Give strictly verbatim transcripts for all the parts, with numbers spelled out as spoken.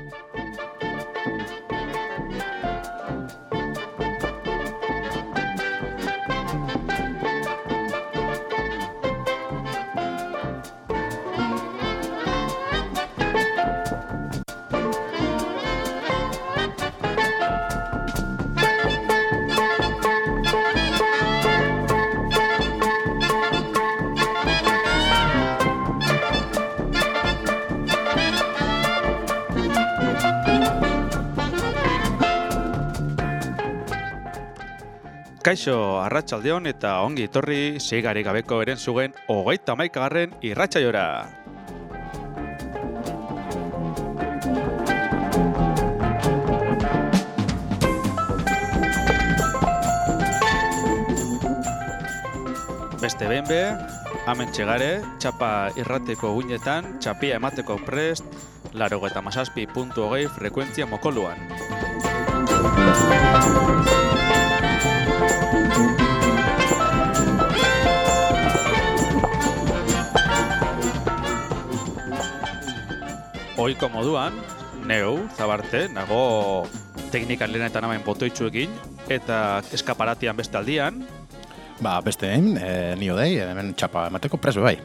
Kaixo, arratsaldeon eta ongi etorri seigarik gabeko eren zugen hogeita hamaikagarren irratsaiora. Beste behin be, hemen txegare, txapa irrateko guinetan, txapia emateko prest, laurogeita hamazazpi puntu hogei frekuentzia mokoluan. Oiko moduan, neu, zabarte, nago teknikan lehenetan amain botoitzuekin, eta eskaparatian beste aldian. Ba, beste egin, e, nio dei, hemen txapa emateko preso bai.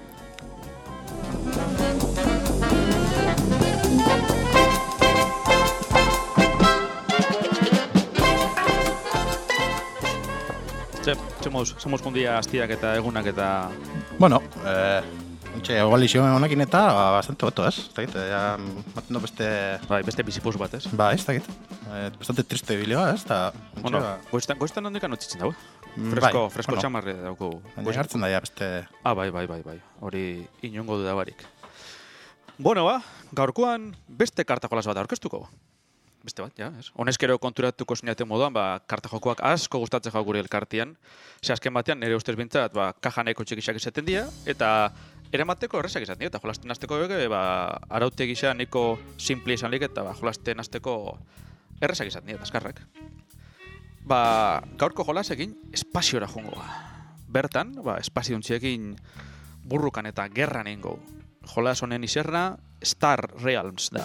Txe, txemuz, somos mundia astiak eta egunak eta... Bueno, eh... Ontxe, egalizio honekin eta bastante boto, ez? Ez dakit, ja, maten do beste... Bai, beste bizipuz bat, ez? Ba, ez dakit. Eh, bastante triste bideoa, ez? Ta, bueno, ba... goiztan, goiztan ondikan notzitzen dago. Fresko, bai, fresko bueno, txamarre dauko. Baina hartzen daia beste... Ah, bai, bai, bai, bai. Hori inongo dudabarik. Bueno, ba, gaurkoan beste karta jolas bat aurkeztuko. Beste bat, ja, ez? Honezkero konturatuko sinate moduan, ba, karta jokoak asko gustatzen jau gure elkartian. Ze azken batean, nire ustez bintzat, ba, kaja nahiko txikisak izaten dira, eta eramateko errezak izaten dira, eta jolasten hasteko ege, ba, araute gisa nahiko simple izan lik, eta ba, jolasten hasteko errezak izaten dira, azkarrak. Ba, gaurko jolasekin espaziora jungo. Bertan, ba, espaziontxeekin burrukan eta gerran ingo. Jolas honen izerna, Star Realms da.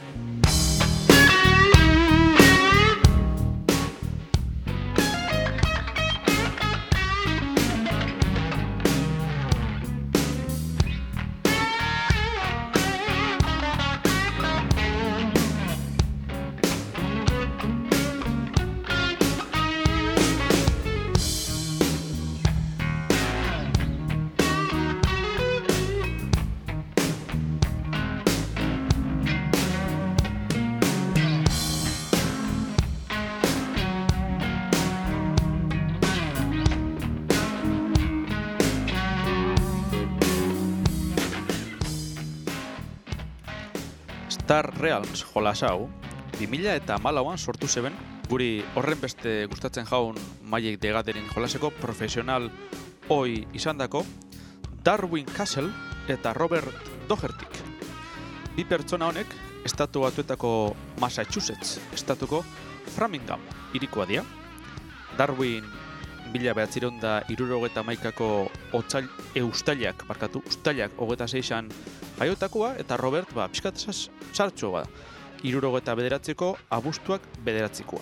Star Realms jolas hau, bi mila hamalauan sortu zeben, guri horren beste gustatzen jaun Magic the Gathering jolaseko profesional hoi izandako Darwin Castle eta Robert Dohertyk. Bi pertsona honek estatu batuetako Massachusetts estatuko Framingham hirikoa dira. Darwin mila bederatziehun eta hirurogeita hamaikako otsail eustailak, barkatu, ustailak hogeita seian jaiotakoa, eta Robert, ba, pixkat sartxo bada, hirurogeita bederatziko abuztuak bederatzikoa.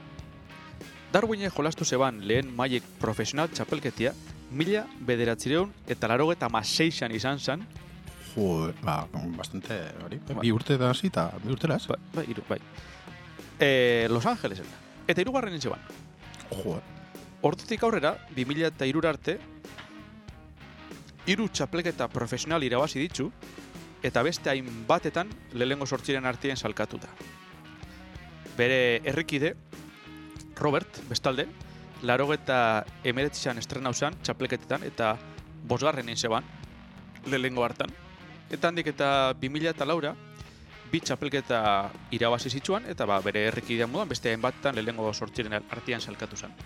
Darwine jolastu zeban lehen Magic profesional txapelketia, mila bederatziehun eta laurogeita hamaseian izan zen. Jo, ba, bastante, hori, ba, bi urte da hasi eta bi urte las. Ba, ba, iru, bai. E, Los Angelesen, eta hirugarren nintzeban. Jo, Hortutik aurrera, bi mila eta hiru arte, hiru txapelketa profesional irabazi ditzu, eta beste hainbatetan lehengo sortziren artien salkatuta. Bere herrikide, Robert, bestalde, laurogeta emeretzizan estrena usan txapelketetan, eta bosgarren zeban, lehengo hartan. Eta handik eta bi mila eta laura, bi txapelketa irabazi zitzuan, eta ba, bere herrikidean moduan, beste hainbatetan lehengo sortziren artien salkatu zen.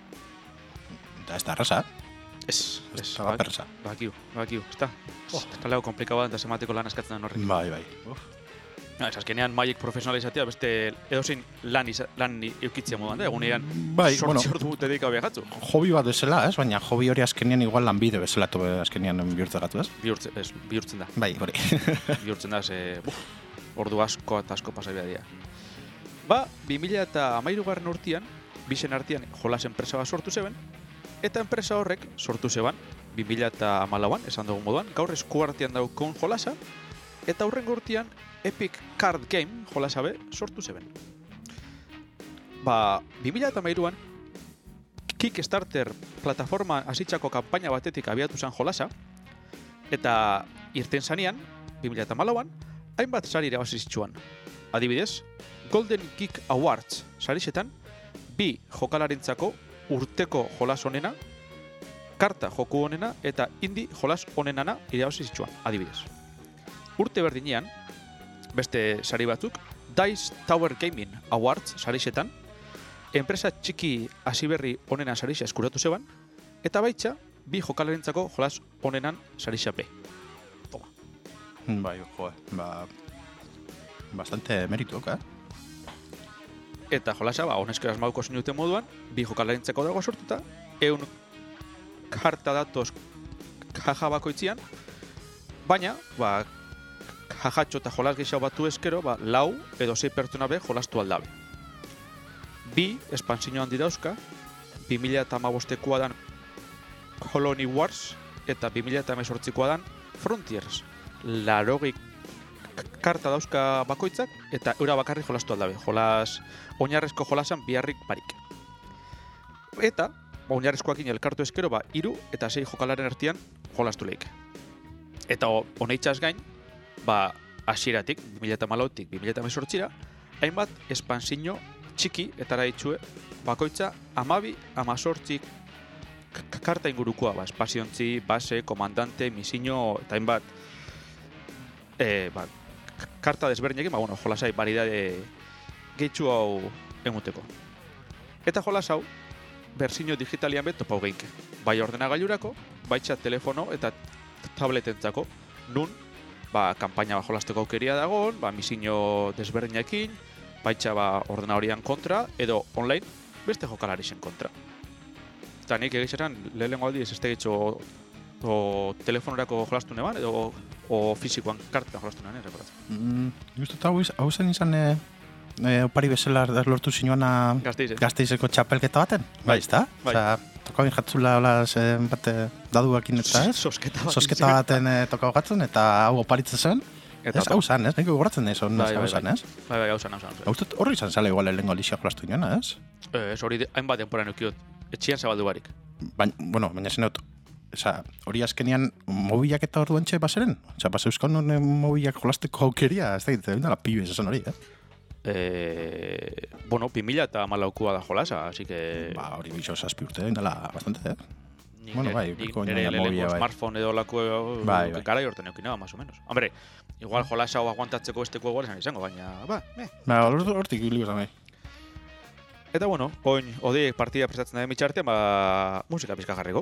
eta ez da erraza. Ez, ez, Ez da persa. bakiu, bakiu, ez da. Eskaleo komplikau bat, eta semateko lan eskatzen den horrek. Bai, bai. Uf. No, ez azkenean Magic profesionala izatea, beste edozein lan, iza, lan eukitzea moduan da, egunean bai, sortzi bueno, ordu dedika viajatzu. Hobi bat bezala, ez? Baina hobi hori azkenean igual lanbide bezala tobe azkenean bihurtzen gatu, ez? Bihurtzen, ez, bihurtzen da. Bai, hori. Bihurtzen da, ze... Buf, ordu asko eta asko pasabia dira. Ba, bi mila hamairugarren urtean, bizen artean jolas enpresa bat sortu zeben, eta enpresa horrek sortu zeban, bi mila hamalauan, esan dugu moduan, gaur esku artean daukon jolasa, eta hurrengo urtean Epic Card Game jolasa be sortu zeben. Ba, bi mila hamairuan, Kickstarter plataforma hasitzako kanpaina batetik abiatu zen jolasa, eta irten zanean, bi mila hamalauan, hainbat sari irabazi zituen. Adibidez, Golden Geek Awards sarisetan, bi jokalarentzako urteko jolas onena, karta joku onena eta indie jolas onenana irabazi zituen, adibidez. Urte berdinean, beste sari batzuk, Dice Tower Gaming Awards sarisetan, enpresa txiki hasiberri onena sarisa eskuratu zeban, eta baitza, bi jokalarentzako jolas onenan sarisa be. Toma. Bai, joe, ba... Bastante merituak, eh? Eta jolasa, ba, honesko asmauko zinuten moduan, bi jokalarentzako dago sortuta, eun karta datoz jaja bakoitzian, baina, ba, jajatxo eta jolas gehiago batu eskero, ba, lau edo sei pertsona be jolastu aldabe. Bi, espansiño handi dauzka, bi mila hamabostekoa dan Colony Wars, eta bi mila hemezortzikoa dan Frontiers. Larogi karta dauzka bakoitzak, eta eura bakarrik jolastu aldabe. Jolas, oinarrezko jolasan biharrik barik. Eta, oinarrezkoakin elkartu eskero, ba, iru eta sei jokalaren artean jolastu lehik. Eta honeitzaz gain, ba, hasieratik, bi mila hamalautik bi mila hemezortzira, hainbat espansiño txiki eta araitxue bakoitza amabi, amazortzi karta ingurukoa, ba, espaziontzi, base, komandante, misiño, eta hainbat e, ba, karta desberdinekin, ba, bueno, jolasai baridade gehitxu hau emuteko. Eta jolas hau, bersiño digitalian bet topau geinke. Bai ordenagailurako, baitxa telefono eta tabletentzako, nun, ba, kanpaina ba, jolasteko aukeria dagoen, ba, misiño desberdinekin, baitxa ba, ordenagorian kontra, edo online, beste jokalarixen kontra. Eta nik egitxeran, lehenengo aldi ez ez tegitxo o telefonorako jolastu neban, edo o fizikoan kartan jolastu neban, errekoratzen. Mm, Justo hau, hau zen izan e, e, opari bezala lortu zinuana Gasteizen. Gasteizeko txapelketa baten? Bai, ezta? Bai. Osa, tokau jatzula olaz e, bat daduakin eta ez? Sosketa baten. Sosketa baten e, tokau jatzen eta hau oparitzen zen? Eta Ez, hau zan, ez? Nik gogoratzen nahi zon, Bai, hau bai, zan, bai. ez? Bai, bai, hau zan, hau zan. Hau zut horri izan zala igual lehenko alixia jolastu inoena, ez? Eh, Ez hori de- hainbat denporan eukiot, etxian zabaldu barik. Baina, bueno, baina zenot, oza, hori azkenian mobilak eta orduan txe baseren? Oza, basa euskal non mobilak jolasteko aukeria, ez da, ez da la pibes esan hori, eh? Eh, bueno, bi mila eta hamalaukua da jolasa, así que... Ba, hori bixo zazpi urte, indela bastante, eh? Nik bueno, nere- bai, nik koño, nere ya lehenengo mobila, bai. smartphone edo lako Bai, bai. gara jorten eukinaba, más o menos. Hombre, igual jolasa hau aguantatzeko besteko igual esan izango, baina, ba, meh. Ba, hor- hortik hili bezan nahi. Eta bueno, oin, odiek partida prestatzen da mitxartean, ba, musika pizka jarriko.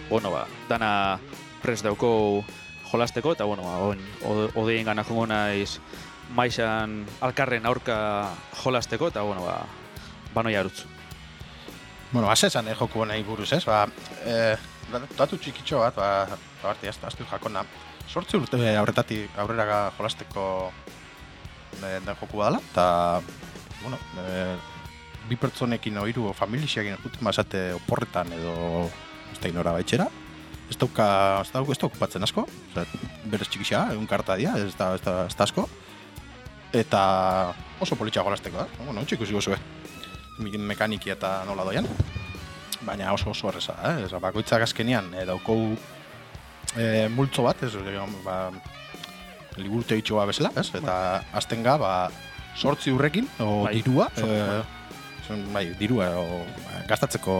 bueno, ba, dana prest dauko jolasteko, eta, bueno, ba, on, odeien gana jongo naiz maixan alkarren aurka jolasteko, eta, bueno, ba, banoi arutz. Bueno, azezan, eh, joku nahi buruz, ez? Ba, eh, datu txikitxo bat, ba, ba, aztu jakona. Sortzi urte aurretatik aurrera jolasteko den joku badala, eta, bueno, e, bi pertsonekin o hiru familixiakin juten mazate oporretan edo ez da inora baitxera. Ez dauka, ez dauka, ez dauka okupatzen asko, berez txikixea, egun karta dia, ez da, ez da, ez da asko. Eta oso politxa jolasteko, eh? Bueno, txiku zigo zuen, mekaniki eta nola doian. Baina oso oso erreza, eh? Ez, bakoitzak azkenean, e, daukou e, multzo bat, ez, ba, liburute itxoa bezala, ez? Eta aztenga, ba, sortzi urrekin, o bai, dirua, e, bai, dirua, o, gastatzeko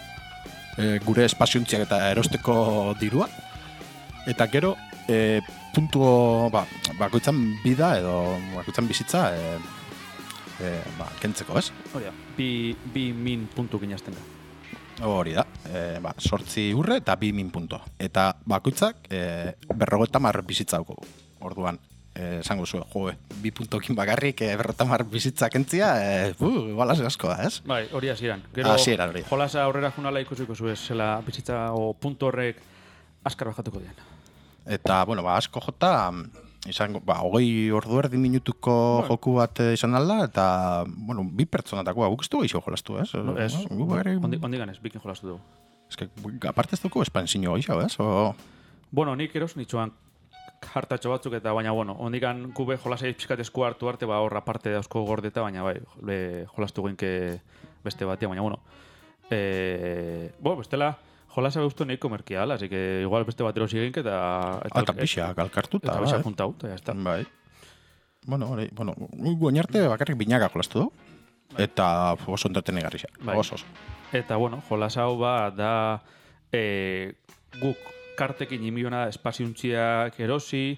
e, gure espaziontziak eta erosteko dirua. Eta gero, e, puntu, ba, bakoitzan bida edo bakoitzan bizitza, e, e, ba, kentzeko, ez? Hori da, bi, bi min puntu ginazten da. Hori da, e, ba, sortzi urre eta bi min punto. Eta bakoitzak e, berrogeita mar bizitza dauko. Orduan, esango zuen, jo, bi puntokin bakarrik e, berrogeita mar bizitza kentzia, e, uh, igual asko da, ez? Bai, hori hasieran. Gero, hasieran hori. Jolasa aurrera junala ikusiko zuen, zela bizitza o punto horrek askar bajatuko dian. Eta, bueno, ba, asko jota, izango, ba, hogei ordu erdi minutuko bueno. joku bat izan alda, eta, bueno, bi pertsonatako, ba, guk ez du gehiago jolastu, ez? No, ez, no, gari... ondi, ondi ganez, bikin jolastu dugu. Ez que, aparte ez dugu espansinio gehiago, ez? O... Bueno, nik eros nitxoan hartatxo batzuk, eta baina, bueno, ondikan gube jolasei pixkat esku hartu arte, ba, horra parte dauzko gordeta, baina, bai, le, jolastu goinke beste batia, baina, bueno, e, bo, bestela, jolasa behustu nahiko merkia ala, así que igual beste batero sigenke eta... Eta pixak alkartuta. Eta pixak juntau, eta ya está. Bai. Bueno, hori, bueno, guainarte bakarrik binaka jolastu du. Eta oso entretenegarri xa. Bai. Oso, oso. Eta, bueno, jolasa hau ba, da e, guk kartekin imiona espaziuntziak erosi,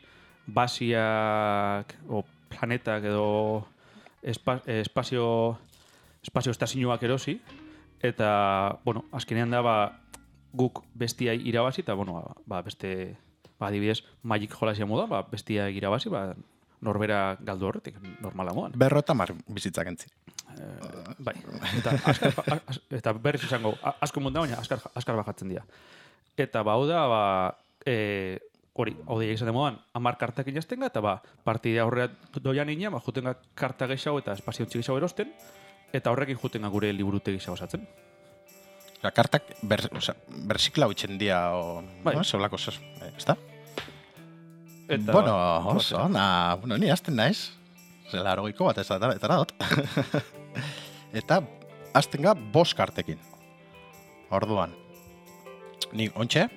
basiak, o planetak edo espa, espazio, espazio estazioak erosi, eta, bueno, azkenean da, ba, guk bestiai irabazi, eta, bueno, ba, beste, ba, adibidez, Magic jolasia moda, ba, bestiai irabazi, ba, norbera galdu horretik, normala modan. Berrota mar bizitzak entzi. Eh, bai, eta, askar, as, eta berriz izango, asko mundu baina askar, askar bajatzen dira. Eta, ba, hau da, ba, e, hori, hau da izan modan, amar kartak inaztenga, eta, ba, partidea horrea doian ina, ba, jutenga karta gehiago eta espaziontzi gehiago erosten, eta horrekin jutenga gure liburute gehiago osatzen. La kartak ber, o sea, berziklau itxen dia o... Bai. No? Zeblako, ez da? Eta, bueno, oso, na, bueno, ni azten naiz. Zela arogeiko bat ez da, eta dut. Eta azten ga bost kartekin. Orduan. Ni ontxe,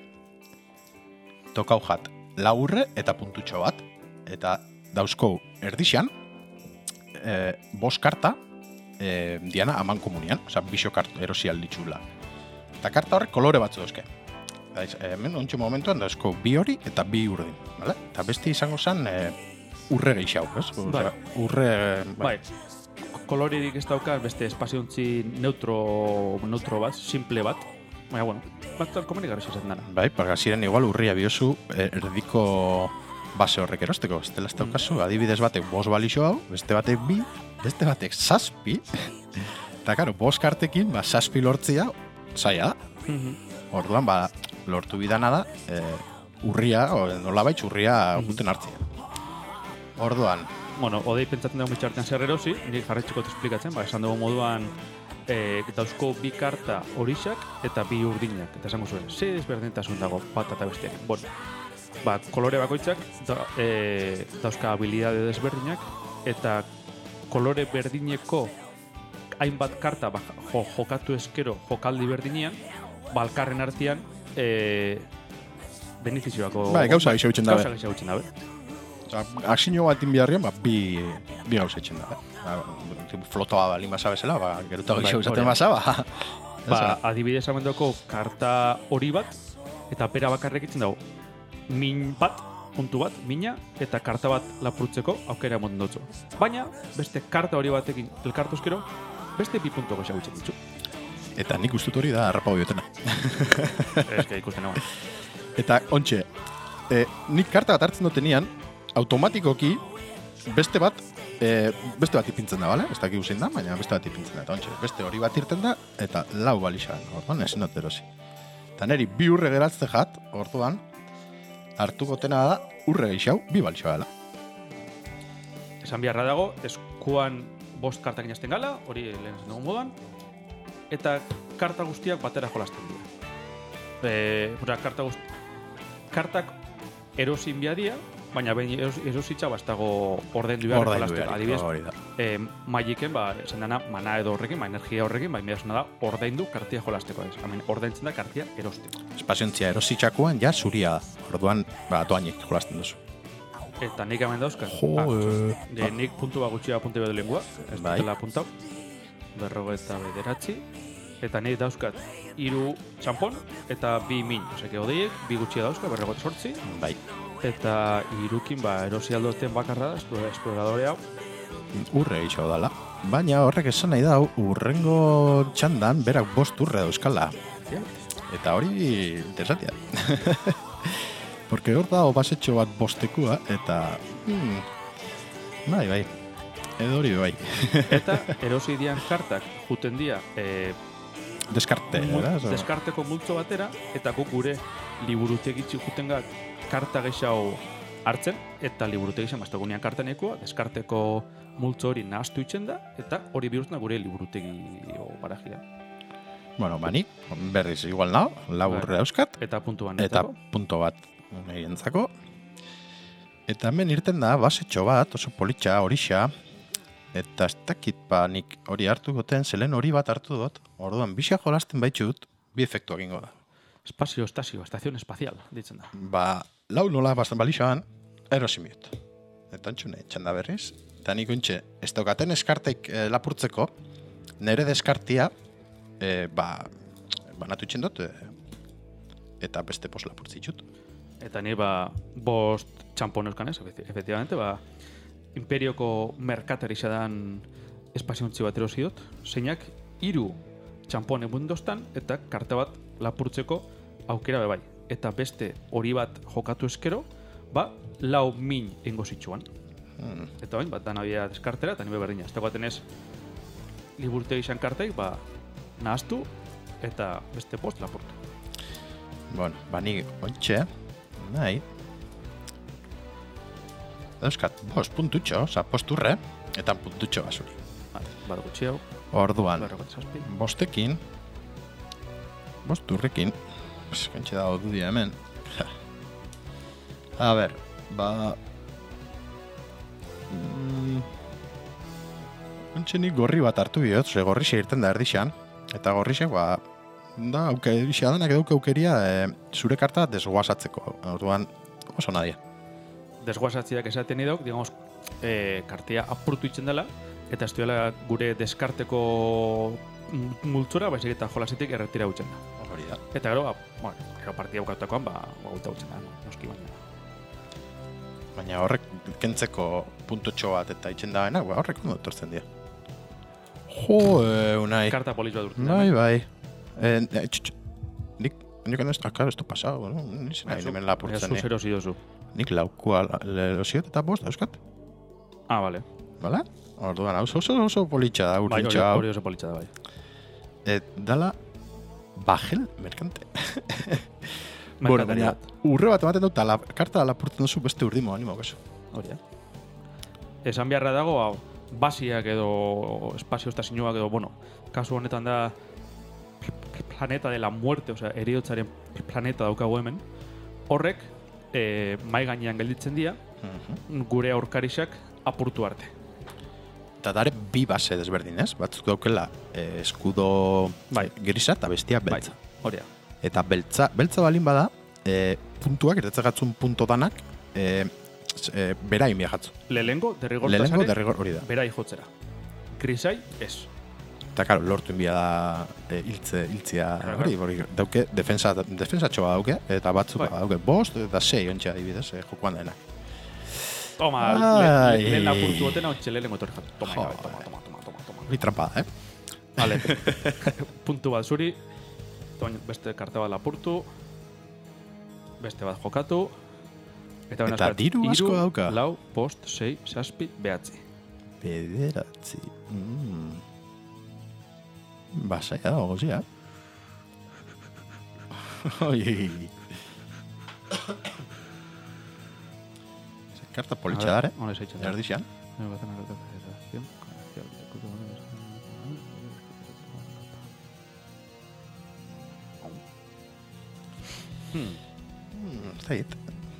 tokau jat laurre eta puntutxo bat. Eta dauzko erdixan, e, bost karta, e, diana aman komunian. Osa, bisio kartu erosial ditxula. Eta karta horrek kolore batzu dauzke. Hemen, ontxe momentuan dauzko bi hori eta bi urdin. Vale? Eta besti izango zen e, urre gehiago, ez? Bai. Urre... Bai. Koloririk ez daukaz beste espaziontzi neutro, neutro bat, simple bat. Baina, bueno, bat komeni garrix esaten dara. Bai, paga ziren igual urria biozu erdiko base horrek erosteko. Ez dela ez daukazu, adibidez batek bos balixo hau, beste batek bi, beste batek zazpi. Eta, karo, bos kartekin, ba, zazpi lortzia, zaila da. Mm-hmm. Orduan, ba, lortu bidana da, e, urria, o, nola baitz, urria mm-hmm. guten hartzia. Orduan. Bueno, odei pentsatzen dugu mitxartean zer erosi, nik jarretxeko esplikatzen, ba, esan dugu moduan, e, dauzko bi karta horixak eta bi urdinak. Eta esango zuen, ze ezberdintasun dago bat eta besteak. Bueno, ba, kolore bakoitzak da, e, dauzka habilidade desberdinak, eta kolore berdineko hainbat karta ba, jo, jokatu eskero jokaldi berdinean, balkarren artean e, benefizioako... Bai, gauza gixo bitxen dabe. Gauza gixo bitxen dabe. Aksino bat inbiarrian, ba, bi, bi gauza bitxen dabe. Ba, flotoa balin basa bezala, ba, geruta gixo bizaten basa, ba. Ba, adibidez amendoko karta hori bat, eta pera bakarrek itzen dago. Min bat, puntu bat, mina, eta karta bat lapurtzeko aukera emoten dutzu. Baina, beste karta hori batekin elkartuzkero, beste bi puntu goxak bitxen ditzu. Eta nik ustut hori da harrapau biotena. Ez que ikusten egon. Eta, ontxe, e, nik karta bat hartzen dutenean, automatikoki beste bat, e, beste bat ipintzen da, bale? Ez dakik usein da, baina beste bat ipintzen da. Eta, ontxe, beste hori bat irten da, eta lau balixan. Orduan, ezin dut erosi. Eta neri bi urre geratzte jat, orduan, hartuko tena da, urre geixau, bi balixoa dela. Esan biharra dago, eskuan bost kartak inazten gala, hori lehen zen dugun modan, eta karta guztiak batera jolasten dira. E, Ura, karta guztiak, kartak erosin biadia, baina behin eros, erositza bastago ordendu behar jolasteko. Adibidez, e, Magiken, ba, esan dana, mana edo horrekin, ba, energia horrekin, ba, inbidasuna da, ordaindu kartia jolasteko. Ez. Hemen, ordaintzen da kartia erosteko. Espaziontzia erositxakoan, ja, zuria da. Orduan, ba, doainik jolasten duzu. Eta nik hemen dauzka. Jo, ah, de, nik puntu bat gutxia puntu bat lengua, ez bai. dutela puntau. Berrogeta bederatzi. Eta nik dauzkat hiru txampon eta bi min. Oseke, odeiek, bi gutxia dauzka, berrogeta sortzi. Bai. Eta irukin, ba, erosi aldoten bakarra da, esploradore hau. Urre geixo dala. Baina horrek esan nahi da, urrengo txandan berak bost urre dauzkala. Eta hori interesantia. Porque hor da obasetxo bat bostekua, eta... Hmm, bai, bai. Edo hori bai. Eta erosi dian kartak juten dia... E, Deskarte, mul, era? Deskarteko multzo batera, eta guk gure liburutegitzi juten gak karta geixau hartzen, eta liburutegizan baztagunean karta nekua, deskarteko multzo hori nahaztu itzen da, eta hori bihurtzen da gure liburutegi barajia. Bueno, bani, berriz igual nao, lau urre dauzkat. Eta puntu bat Eta punto bat egientzako. Eta hemen irten da, basetxo bat, oso politxa, horixa, eta ez dakit ba nik hori hartu goten, zelen hori bat hartu dut, orduan, bisa jolasten baitxut, bi efektu egingo da. Espazio, estazio, estazion espazial, ditzen da. Ba, lau nola bastan balixoan, erosimiot. Eta antxune, txanda berriz. Eta nik ontxe, ez daukaten eskartek e, lapurtzeko, nire deskartia, e, ba, banatu itxen dut, e, eta beste pos lapurtzitxut. Eta ni, ba, bost txampon euskanez, efectivamente, ba, imperioko merkatarixa dan espaziontzi bat erosi dut, zeinak hiru txampon egun dostan, eta karta bat lapurtzeko aukera bebai. Eta beste hori bat jokatu eskero, ba, lau min ingo zitsuan. Hmm. Eta bain, bat danabia deskartera, eta nire berdina. Ez dagoaten ez, liburtegi izan karteik, ba, nahaztu, eta beste post lapurtu. Bueno, ba, ni ontxe, nahi, dauzkat, bost puntutxo, oza, posturre, eta puntutxo basuri. Vale, bat gutxi hau. Orduan, bostekin, bosturrekin, kantxe dago dudia hemen. A ber, ba... Mm, Ontsenik gorri bat hartu bihot, ze gorrixe irten da erdixan, eta gorrixek, ba, da, aukerixea danak eduke aukeria e, zure karta desguazatzeko. Orduan, oso nadia. Desguazatziak esaten idok, digamos, e, kartia apurtu itzen dela, eta ez duela gure deskarteko multzora, baizik eta jolasetik erretira utzen da. Hori da. Eta gero, ba, bueno, gero partia bukautakoan, ba, gauta utzen da, noski baina. Baina horrek kentzeko puntotxo bat eta itzen da benak, ba, horrek ondo etortzen dira. Jo, e, unai. Karta poliz bat urtzen da. Bai, bai. E, e, tx, nik, nik ez da, esto pasau, no? Nizen nahi hemen lapurtzen. Zuz erosi dozu. Nik laukua erosiot eta bost dauzkat. Ah, bale. Bale? Orduan, oso oso oso politxa da, urrintxa. Bai, hori oso politxa da, bai. E, dala, bajel merkante. Bueno, baina, urre bat ematen dut, la, karta lapurtzen duzu beste urdimo, animo, kaso. Hori, esan beharra dago, hau, basiak edo espazio estazioak edo, bueno, kasu honetan da planeta de la muerte, osea, eriotzaren planeta daukagu hemen, horrek, e, mai gainean gelditzen dira, uh-huh. gure aurkarixak apurtu arte. Eta dare bi base desberdin, ez? Batzuk daukela eh, eskudo bai. Grisa eta bestia beltza. Bai. Hori da. Eta beltza, beltza balin bada, e, puntuak, erretzagatzun punto danak, e, e, berai miagatzu. Lehengo, derrigortasare, Lehengo, derrigor, hori da. Berai jotzera. Grisai, ez. Eta, karo, lortu inbia da e, iltze, iltzia, hori, hori, dauke, defensa, defensatxoa dauke, eta batzuk bai. dauke, bost, eta sei ontsa adibidez, e, jokoan denak. Toma, lehen le, le, lapurtu otena, ontsa lehen motor jatu. Toma, toma, toma, toma, toma, toma. Hori trampada, eh? Vale. Puntu bat zuri, beste karta bat lapurtu, beste bat jokatu, eta, eta diru asko dauka. Lau, post, sei, saspi, behatzi. Bederatzi. Mm. Basaia dago gozia. Oi. Karta politxa dare. Hone zeitxan. Erdixian. Hmm. Hmm, zait.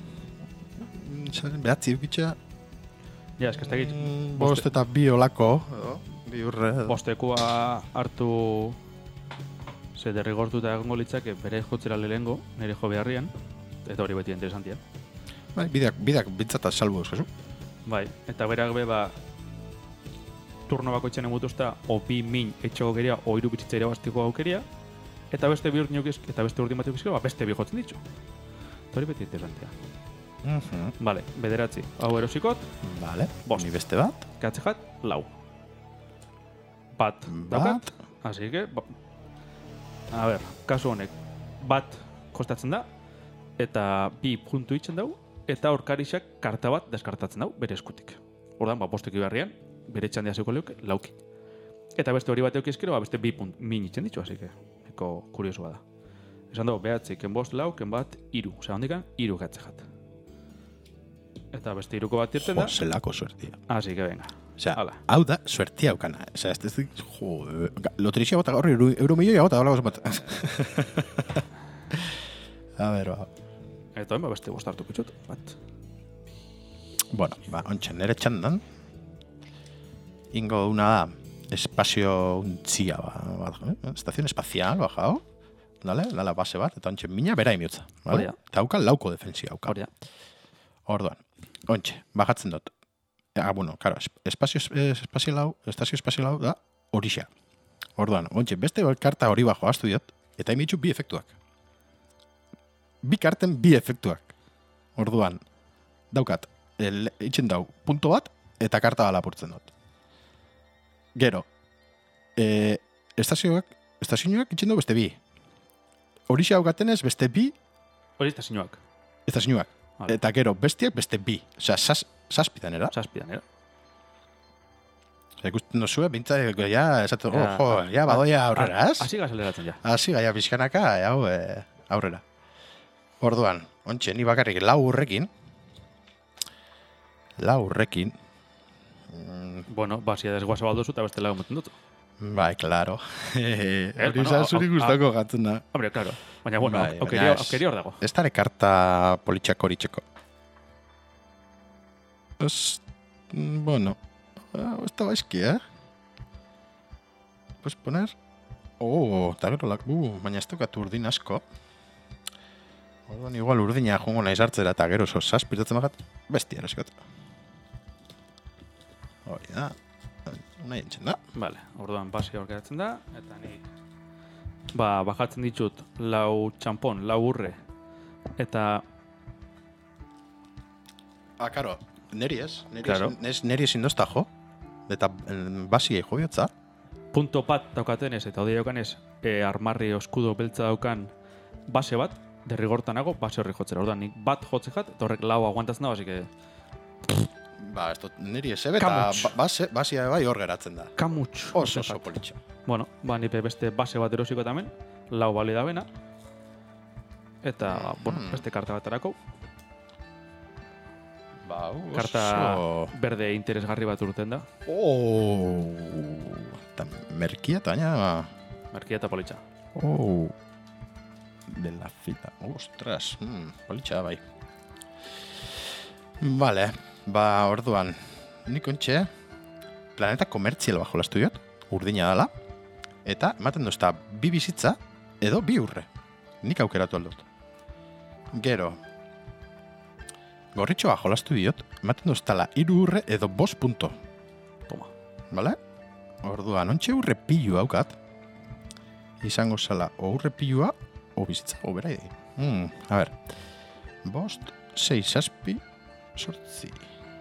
Behatzi dukitxa. Ja, ez que ez da egit. Bost eta bi olako. Bi urre. Bostekua hartu ze derrigortu eta egongo litzake bere jotzera lehengo, nire jo beharrian, eta hori beti interesantia. Bai, bideak, bideak bintzata salbu euskazu. Bai, eta berak be, ba, turno bako itxen emutuzta, o bi min etxoko geria, o iru bitzitza irabaztiko aukeria, eta beste bi urdin jokizk, eta beste urdin bat jokizkero, ba, beste bi jotzen ditzu. Eta hori beti interesantia. Uh-huh. Vale, bederatzi. Hau erosikot. Vale, bost. Ni beste bat. Katzejat, lau. Bat. Daukat. Así que, ba, a ver, kasu honek, bat kostatzen da, eta bi puntu itzen dau, eta aurkarixak karta bat deskartatzen dau, bere eskutik. Ordan, ba, bosteki beharrian, bere txandia zeuko leuke, lauki. Eta beste hori bat eukizkero, ba, beste bi punt min itzen ditu, así que, eko kuriosua da. Esan dugu, behatzi, ken bost lau, ken bat, iru. Osea, hondikan, iru katzejat. Eta beste iruko bat irten da. Jo, zelako suertia. Así que venga. Osea, Hala. hau da suertia aukana. Osea, ez ez dik, jo, loterixia bota gaur, euro, euro milioia bota gaur bat. A ver, ba. Eta ba, beste bost hartu pitxut, bat. Bueno, ba, ontsen, nire txandan, ingo una da, espazio untzia, ba, bat, eh? Estazion espazial, bajao, dale, dala base bat, eta ontsen mina bera imiutza, vale? Eta hauka lauko defensia hauka. Hori da. Orduan, ontxe, bajatzen dut. Ah, bueno, claro, espazio espazial hau, estazio espazial hau da horixa. Orduan, ontxe, beste karta hori bajo astu diot, eta imitzu bi efektuak. Bi karten bi efektuak. Orduan, daukat, el, itxen dau, punto bat, eta karta bala apurtzen dut. Gero, e, estazioak, estazioak itxen dau beste bi. Horixa haukatenez beste bi, Hori estazioak. estazioak. Vale. Eta gero, bestiak beste bi. Osea, sas, saspidan, era? Zazpidan, era? Osea, ikusten duzue, bintza, ja, esatu, Ja, oh, jo, ja, badoia aurrera, ez? Hasi gazeleratzen ja. Hasi gaia pixkanaka, hau, e, aurrera. Orduan, ontxe, ni bakarrik lau urrekin, lau urrekin, mm, Bueno, basia desguaza balduzu eta beste lagun meten dut. bai, klaro. Hori bueno, izan zuri au- gustako gatzen da. Hombre, claro. Baina, bueno, Bai, aukeri baina ez- aukeri hor dago. Ez dara karta politxak horitzeko. Ez, mm, bueno, ah, ez da baizki, eh? Pues poner... Oh, eta gero, lak, uh, baina ez dukat urdin asko. Orduan, igual urdina jongo naiz hartzera eta gero zo saspirtatzen bagat, bestia erasikot. Hori da, nahi entzen da. Vale, orduan basia hor geratzen da, eta ni ba, bajatzen ditut lau txampon, lau urre, eta Ah, karo, neri ez, neri, Claro. ez, neri ezin dozta jo, eta mm, basi jo biotza. punto bat daukatenez eta odei daukanez e, armarri oskudo beltza daukan base bat, derrigortanago base horri jotzera. Orduan, nik bat jotzejat, eta horrek lau aguantatzen da, así que Ba, ez dut, neri ez ebe, eta Kamuts. ba, base, basia bai hor geratzen da. kamutx. Oso, oso politxa. Bueno, ba, nipe beste base bat erosiko eta hemen, lau bali da bena, eta, bueno, Mm. beste karta batarako, Ba, oso... karta berde interesgarri bat urten da, Oh, eta merkia eta baina... markia eta politxa. Oh, de la fita. Ostras, mm, politxa bai. Vale, ba, orduan, nik ontxe, planeta komertzial bajo lastu diot, urdina dala, eta ematen duzta bi bizitza edo bi urre. Nik aukeratu aldot. Gero, gorritxoa jolastu diot, ematen duztala hiru urre edo bost punto. Toma. Vale? Orduan, ontxe urre pilu haukat, izango zala o urre pilua, o bizitza, o bera idei. Mm, a ber, bost, sei, saspi, sortzi.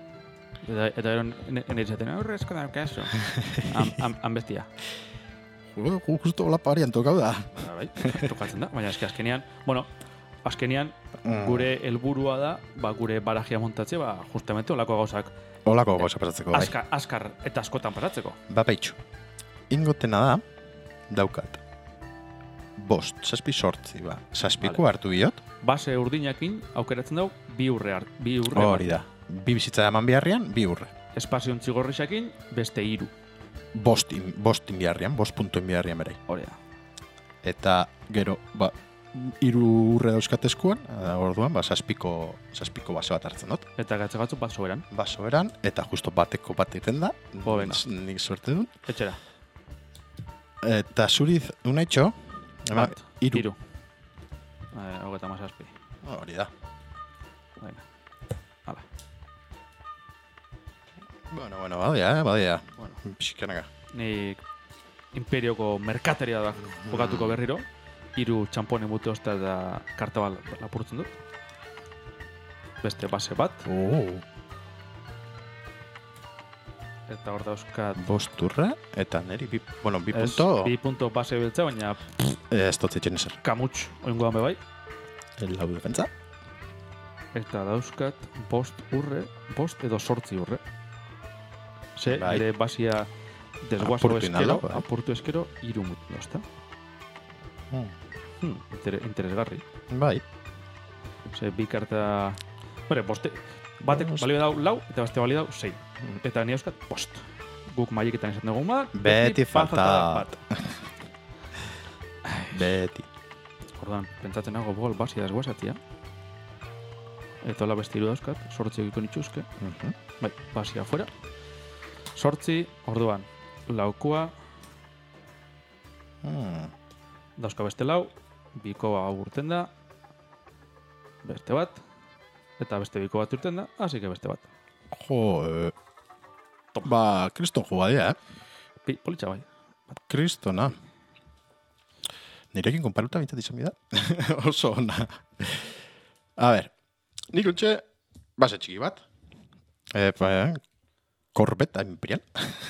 Eta, eta ero nire izaten, aurre esko da, kaso. Han, han, han bestia. gu justo hola parian tokau da. Ba, bai, tokatzen da, baina eski azkenean, bueno, azkenean Mm. gure helburua da, ba, gure barajia montatze, ba, justamente olako gauzak Olako gauza pasatzeko, bai. aska, askar eta askotan pasatzeko. Ba, peitxu. Ingotena da, daukat. Bost, zazpi sortzi, ba. Zazpiko hartu biot. Base urdinakin aukeratzen dau bi urre hart, bi urre. Hori da. Bi bizitza eman biharrian, bi urre. Espazio txigorrixakin beste hiru. Bost, in, bost inbiharrian, bost puntu inbiharrian berei. Hori da. Eta gero, ba, hiru urre dauzkatezkuan, orduan, ba, zazpiko, zazpiko base bat hartzen dut. Eta gatze batzu bat soberan. Ba, soberan, eta justo bateko bat egiten da. Bo, venga. Nik suerte dut. Etxera. Eta zuriz, unaitxo, ema, Bat, hiru. hiru. Eh, hogeta mazazpi. Hori da. Venga. Hala. Bueno, bueno, badia, eh, badia. Bueno, Pixikanaga. nik imperioko merkateria da jokatuko berriro. Hiru txampone mutu osta da kartabal lapurtzen dut. Beste base bat. Oh. Eta hor dauzkat... Bost urre, eta neri, bi, bueno, bi Ez, punto, bi punto base beltza, baina eh, ez dut etxen ezer. kamuts oingoan bebai. El lau defentza. Eta dauzkat bost urre, bost edo sortzi urre. Ze, Bai. ere basia desguazo Apurtu eskero, inala, bai. apurtu eskero, hiru mutu dozta. Hmm, inter, interesgarri. Bai. Ze, bi karta... Bere, boste... Batek Bost. balio dau lau, eta beste balio dau sei. Eta ni euskat, bost. Guk mailiketan esaten dugu ma, Beti falta. bat. Beti. Ordan, pentsatzen nago bol basia desguazatia. Eta hola beste hiru dauzkat, sortzi egiko nituzke. Mhm. Bai, basia fuera. Sortzi, orduan, laukua, Hmm. dauzka beste lau, bikoa urten da, beste bat, eta beste biko bat urten da, hasi que beste bat. Jo, eh. Ba, kriston jo badia, eh? Pi, politxa bai. Kristona. Nirekin konparuta bintzat izan bida. Oso ona. A ber, nik untxe, base txiki bat. E, pa, korbeta imperial.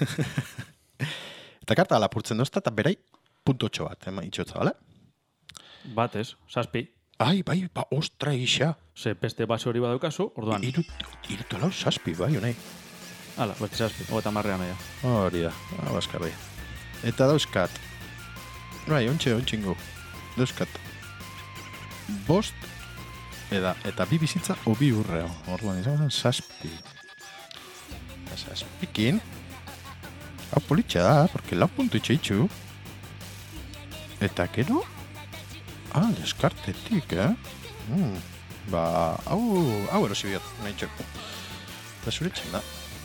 Eta karta lapurtzen dozta, eta berai puntotxo bat, ema itxotza, bale? Bat ez, saspi. Ai, bai, ba, ostra gisa. Ze beste base hori badaukazu, orduan, Iru, irutu lau saspi, bai, honei. ala, beste saspi, hogeta marrean aia. Hori da, hau askarri. Eta dauzkat, bai, ontxe, ontxingo, dauzkat, bost, eda, eta bi bizitza, o bi urreo. Orduan, izan zen, saspi. Eta saspikin, hau politxa da, porque lau puntu itxeitxu. Eta gero, ah, deskartetik, eh? Mm, ba, hau, hau erosi biot, nahi txeko. Eta zuretzen da.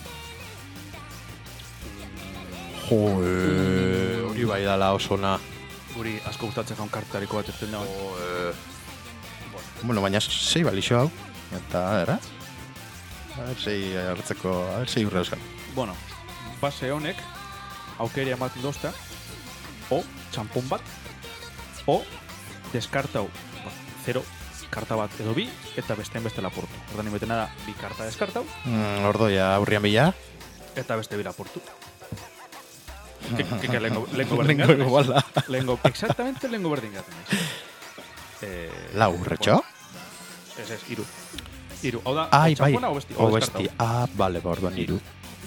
Joe, hori bai dala oso na. Guri asko gustatzen jaun kartariko bat ezten da. Joe. Bueno, baina sei balixo hau. Eta, era? A ver, sei hartzeko, a ver, sei urre euskal. Bueno, base honek, aukeria ematen dozta, o txampon bat, o deskartau, ba, zero, karta bat edo bi, eta besteen beste lapurtu. Ordan inbetena da, bi karta deskartau, Mm, ordoia aurrian bila. eta beste bi lapurtu. Que, que, que lengo, lengo berdin Lengo gaten. igual da. Lengo, exactamente lengo berdin gaten. Eh, Lau urretxo? Ez ez, iru. Iru, hau da, Ai, o bai, txampona o besti, o deskartau. besti. Ah, bale, ba, orduan iru.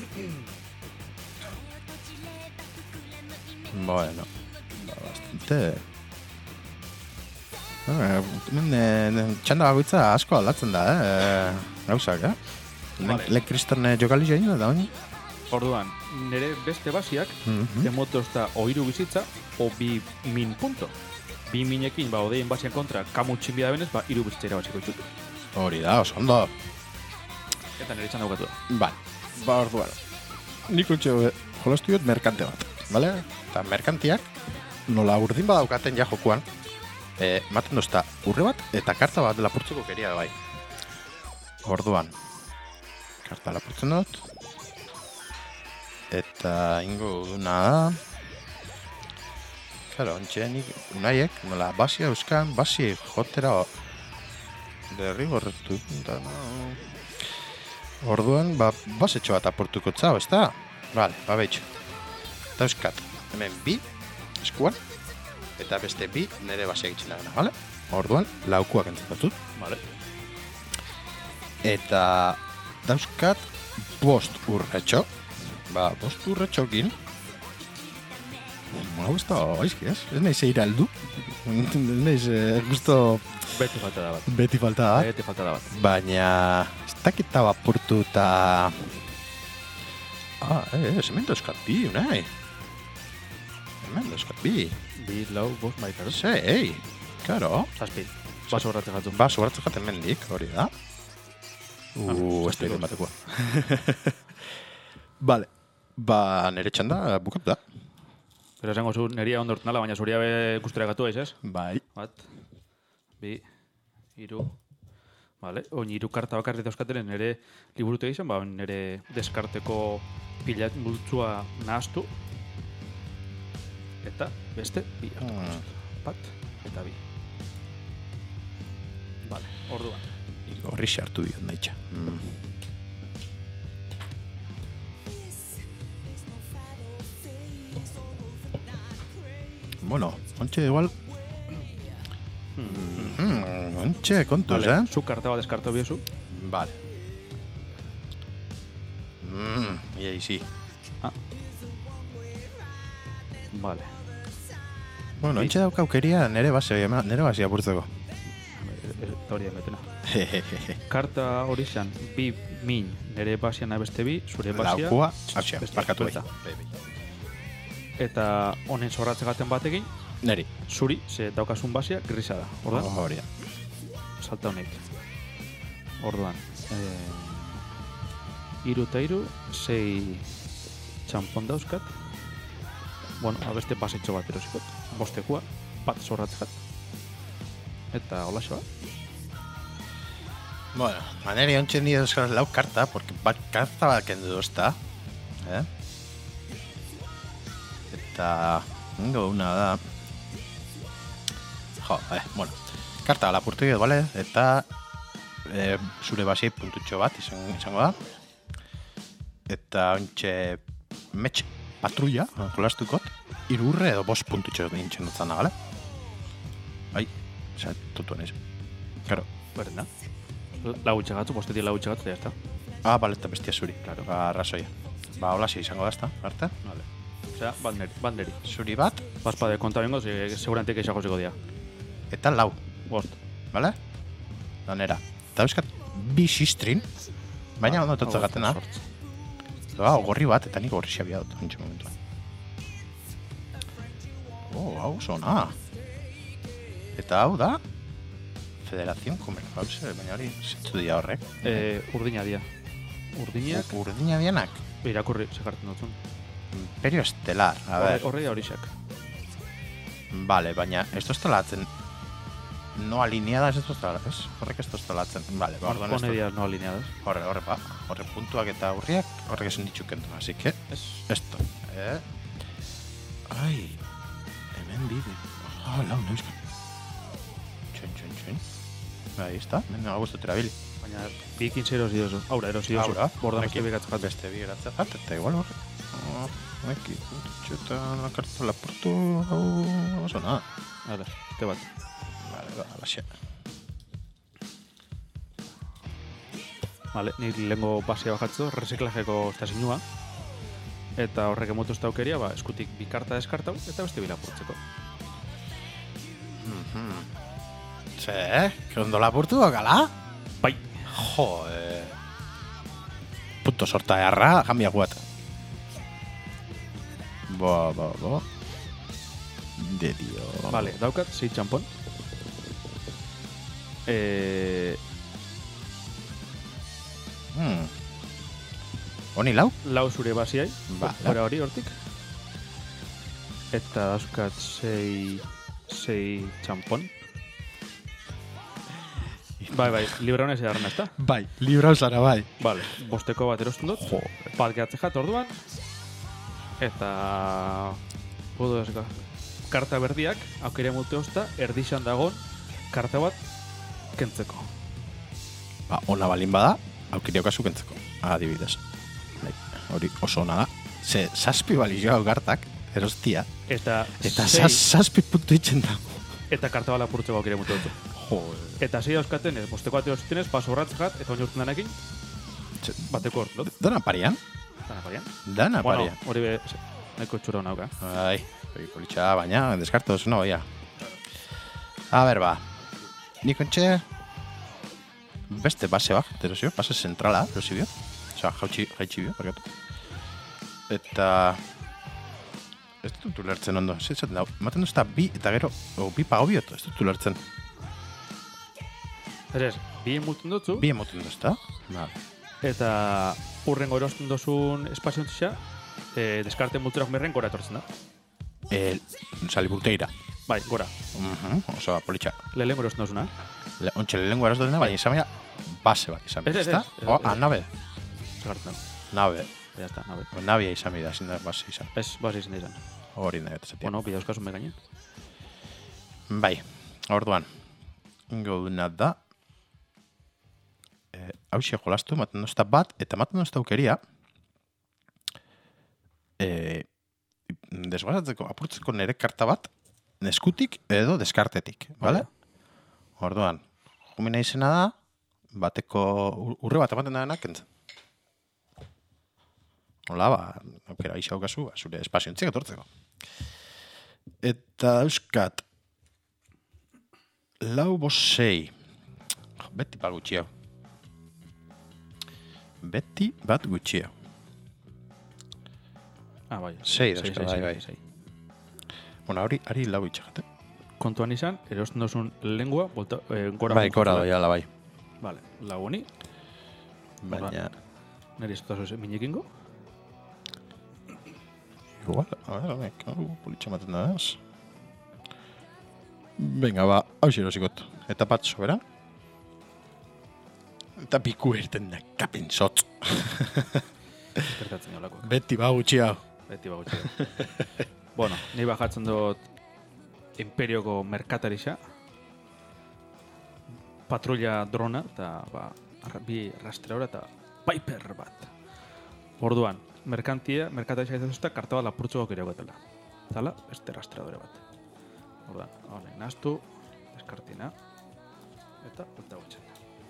Bueno, ba, bastante... Eh, hemen, eh, txanda bakoitza asko aldatzen da, eh? Gauzak, eh? Vale. Lehen kriston jokali joan da, oin? Orduan, nire beste basiak, Mhm. emoto da o hiru bizitza, o bi min punto. Bi minekin, ba, odeien basian kontra, kamu txinbida benez, ba, hiru bizitza irabaziko ditut. Hori da, oso ondo. Eta nire txanda bukatu da. Bai, ba, orduan. Nik untxe jolastu dut merkante bat, bale? Eta merkantiak, nola urdin badaukaten ja jokuan, eh, maten dozta urre bat eta karta bat lapurtzeko keria bai. Orduan, karta lapurtzen dut, eta ingo duna da, claro, ontxe nik unaiek, nola basia euskan, basi jotera derrigorretu. Da, no. Orduan, ba, basetxo bat apurtuko txau, ez da? Bale, ba, behitxo. Eta euskat, hemen bi, eskuan, eta beste bi nire basia egitxena gana, bale? Orduan, laukuak entzatatut. Vale. Eta dauzkat bost urretxo. Ba, bost urretxokin. Hau ez da, aizki ez? Ez nahiz eira aldu. Ez nahiz, eh, gusto... Beti falta da bat. Beti falta da. Beti falta da bat. Baina, ez dakita bapurtu eta... Ah, eh, ez hemen dauzkat bi, unai. Hemen dauzkat bi. Bi, lau, bost, maikaro. Sei, karo. Zazpi. Baso horretzen gatu. Ba, sobratzen jaten mendik, hori da. Uh, ez da iren batekoa. Vale, ba, nire txanda bukatu da. Pero esango zu, neria ondo urtenala, baina zuria be guztera gatu eiz, ez? Bai. Bat, bi, iru. Vale, oin iru karta bakarri dauzkateren nire liburute izan, ba, nire deskarteko pilat multzua nahaztu. Eta beste, bi hartu. Hmm. Bat, eta bi. Vale, orduan. Horri xartu diot nahi txa. Mm. Bueno, ontxe igual... Mm, ontxe kontuz, Vale, eh? zu karta bat deskartu biozu. Vale. Mm, iei, sí. Ah. Vale. Bueno, ontxe daukaukeria nere base, nere base apurtzeko. Eta hori emetena. Karta hori zan, bi min nire basian beste bi, zure basia... Laukua, hausia, beste barkatu zueta. bai. Eta honen zorratze gaten batekin, Neri. zuri, ze daukasun basia, grisa da. Orduan, Oh, hori da. salta honek. Orduan, eh, iru eta iru, sei txampon dauzkat. Bueno, abeste basitxo bat erosikot. Bostekua, bat zorratze gat. Eta hola xoa. Bueno, maneri ontsen nire euskal lau karta, porque bat karta bat kendu dozta. Eh? Eta... Ingo una da... Jo, eh, bueno. Karta lapurtu dut, bale? Eta... Eh, zure basi puntutxo bat izan, izango da. Eta ontxe... Metx patrulla, jolastukot. Irurre edo bost puntutxo dintzen dutzen da, bale? Bai, zan, tutuan ez. Claro. Berena. Lau itxagatu, bostetik lau itxagatu, eta jazta. Ah, bale, eta bestia zuri, claro. Ba, razoia. Ba, hola izango da, ezta, arte? Vale. Osea, banderi. banderi. Zuri bat, Baspa de konta bengo, segurantik eixako ziko dia. eta lau, Bost. bale? Danera. Eta euskat, bi sistrin, baina ondo totza gatena. Ba, gorri bat, eta nik gorri xabia dut, ontsa momentuan. Oh, hau zona. Eta hau da, Federación Comercial, baina hori zetzu dira horrek. Eh, urdina dia. Urdinak, Urdina dianak, irakurri sekartzen dutzun. Imperio Estelar, a ver. Horre horixak. Vale, baina ez tostalatzen, no alineadas ez tostalatzen, ez? Horrek ez tostalatzen. Vale, ba, orduan ez Pone to- dias no alineadas. Horre, horre, ba, horre puntuak eta urriak, horrek esan ditu kendu, así que, Ez. esto, eh? Ai, hemen bide, ah, lau, neuzkan. Txuen, txuen, txuen. Ahí está, hemen hau ez dut erabili. Baina bikin zero ziozu. Aura, erosi oso. Aura, Bordan beste honekin begatz jat. Beste bi eratze jat, eta igual horre. Oh, Eki, puntutxo eta la karta lapurtu, hau, oso nada. Hala, este bat. Vale, ba, alaxe. Vale, nik lehengo basia bajatzo, reziklajeko estazinua. Eta horrek emotuz daukeria, ba, eskutik bi karta deskartau, eta beste bilapurtzeko. Ze, que ondo lapurtu gala? Bai, Joe. Punto sorta erra, jambia guat. Ba, ba, ba. De dio. vale, daukat, sei txampon. Eh, Hmm. Honi lau? lau zure basiai, Vale. gora hori hortik. Eta dauzkat sei, sei txampon. Bai, bai, libra honez edarren ezta? Bai, librau zara bai. Vale, bosteko bat erosten dut. Jo. Bat gehatze jat orduan. Eta... Puedo esika. Karta berdiak, aukere mute ozta, erdixan dagon karta bat kentzeko. Ba, ona balin bada, aukiriok azukentzeko. Adibidez. Bai, hori oso ona da. Ze, zazpi balizio hau gartak, erostia. Eta Eta sei- zaz, zazpi puntu itzen da. eta kartabala apurtzeko aukera mutu dut. Jo, Eta sei euskaten, ez, bosteko bat erostenez, paso horratz gat, eta oin urten danekin, bateko hortu dut. dana parian? Dana parian. Dana Bueno, parian. hori be, nahiko txura nauka. Ai, hori politxa, baina, deskartu duzu, no, ya. A ber, ba. Nik ontxe, beste base bat, erosio, base zentrala, erosi bio. Osa, jautsi, jaitsi bio, barkatu. Eta... Ez dut ulertzen ondo, ez dut da, ematen duzta bi, eta gero, o, bi pago bioto, ez dut ulertzen. Ez ez, bi emuten dutzu, Bi emoten duzta? Ba. eta urrengo erosten duzun espaziontxa, e, deskarte multurak merren gora etortzen da. E, Osa, liburteira. Bai, gora. Mhm, oso, politxa. Lehenengo erosten duzuna. Le, ontxe lehenengo eraz dutena, baina izan bera, base bat izan Ez, bera, ez, ezta? ez, O, ez, ah, ez. nabe, Zagartzen da. nabe. Ya está, nabe. O, nabia izan bera, ezin da base izan. Ez, basi izan da izan. Hori nahi eta zatia. Bueno, bida euskazun megainen. Bai, orduan, ingo duna da, eh, hausia jolastu, maten dozta bat, eta maten dozta aukeria, eh, desbazatzeko, apurtzeko nere karta bat, neskutik edo deskartetik, bale? Orduan, jumina izena da, bateko ur- urre bat ematen da denak kentzen. Hola, ba, aukera isa daukazu, ba, zure espaziontziak etortzeko. Eta euskat, lau bosei. Beti bat gutxi hau. Beti bat gutxi hau. Ah, bai. Sei Sei, dauzka, sei, bai, sei, bai. sei. Bueno, hori, ari lau itxagate. Kontuan izan, erosten duzun lengua, volta, eh, gora. Bai, gora doia, bai. Vale, lau honi, Baina, nire ez dut minekingo. igual, a ver, honek, hau, politxe maten da, ez? Venga, ba, hau xerosikot. Eta bat sobera. Eta piku erten da, kapen sotz. Gertatzen jolakoak. Beti ba gutxi hau. Beti bagutxe. Bueno, nahi bajatzen dut imperioko merkatarixa, patrulla drona, eta ba, arra- bi rastreadora eta Piper bat. Orduan, merkantia, merkatarixa ez duzta, karta bat lapurtzeko kireko etela. Zala, beste rastreadore bat. Orduan, honek naztu, deskartina, eta eta gutxen.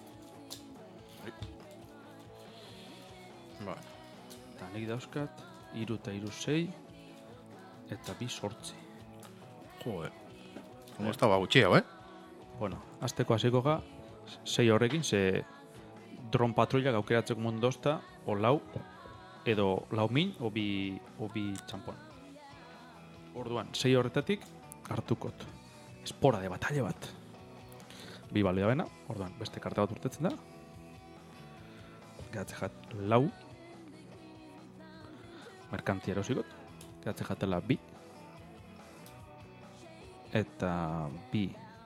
Ba, Eta nik dauzkat, iru eta iru sei, eta bi sortzi. jode. Como ez da ba gutxi hau, eh? Bueno, azteko hasiko ga, sei horrekin, ze dron patrullak aukeratzeko mundozta, o lau, edo lau min, o bi, o bi txampon. Orduan, sei horretatik hartukot. Espora de batalla bat. Bi balio bena, orduan, beste karta bat urtetzen da. Gehatze jat lau. Merkantia erosikot. Gehatze jatela bi. Eta bi.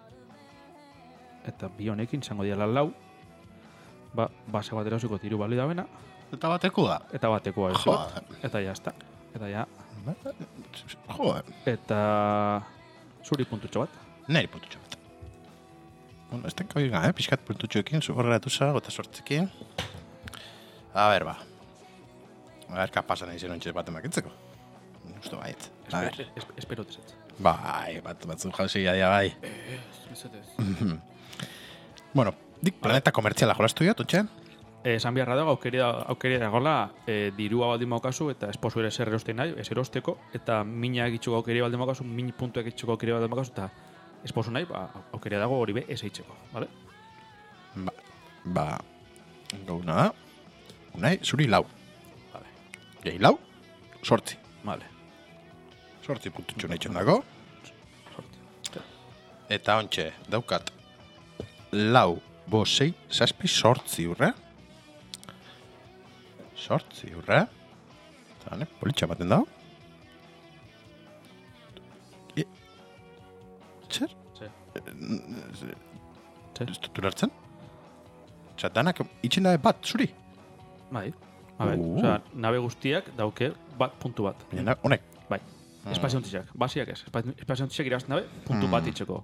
Eta bi honekin, izango diala lau. Ba, base bat erosiko tiru balio da bena. Eta bateko da. Eta batekoa erosiko. Joder. Eta ja, esta. Eta ja. Joder. Eta zuri puntutxo bat. Neri puntutxo bat. Bueno, ez tenka biga, eh? Piskat puntutxoekin, zuhorra etuza, gota sortzekin. A ber, ba. A ber, kapasa nahi zen ontsi bat emakitzeko. Justo bait. A ber. Espe- es- Espero desetz. Bai, bat batzu jauzi jadia bai. Bueno, dik planeta komertziala jolastu dut, ontxe? Eh, esan beharra dago, aukeria, aukeria dagoela, eh, dirua baldin maukazu, eta esposo ere zer erosten nahi, ez erosteko, eta mina egitxuko aukeria baldin maukazu, min puntu egitxuko aukeria baldin maukazu, eta esposo nahi, ba, aukeria dago hori be, ez eitzeko, bale? Ba, ba, gauna da. Unai, zuri lau. Vale, Gehi lau, sortzi. vale, Sortzi puntutxo nahi txendako. sorte. Eta ontxe, daukat lau, bo, sei, zazpi, sortzi urre. Sortzi urre. Eta hane, politxa baten dago. E... Zer? Zer? Ez Zer? dut ulertzen? Osa, danak itxen dabe bat, zuri? Bai, a ber, Uh. osea, nabe guztiak dauke bat puntu bat. Baina, honek. Bai, espaziontziak, basiak ez, espaziontziak irazten dabe, puntu bat itxeko.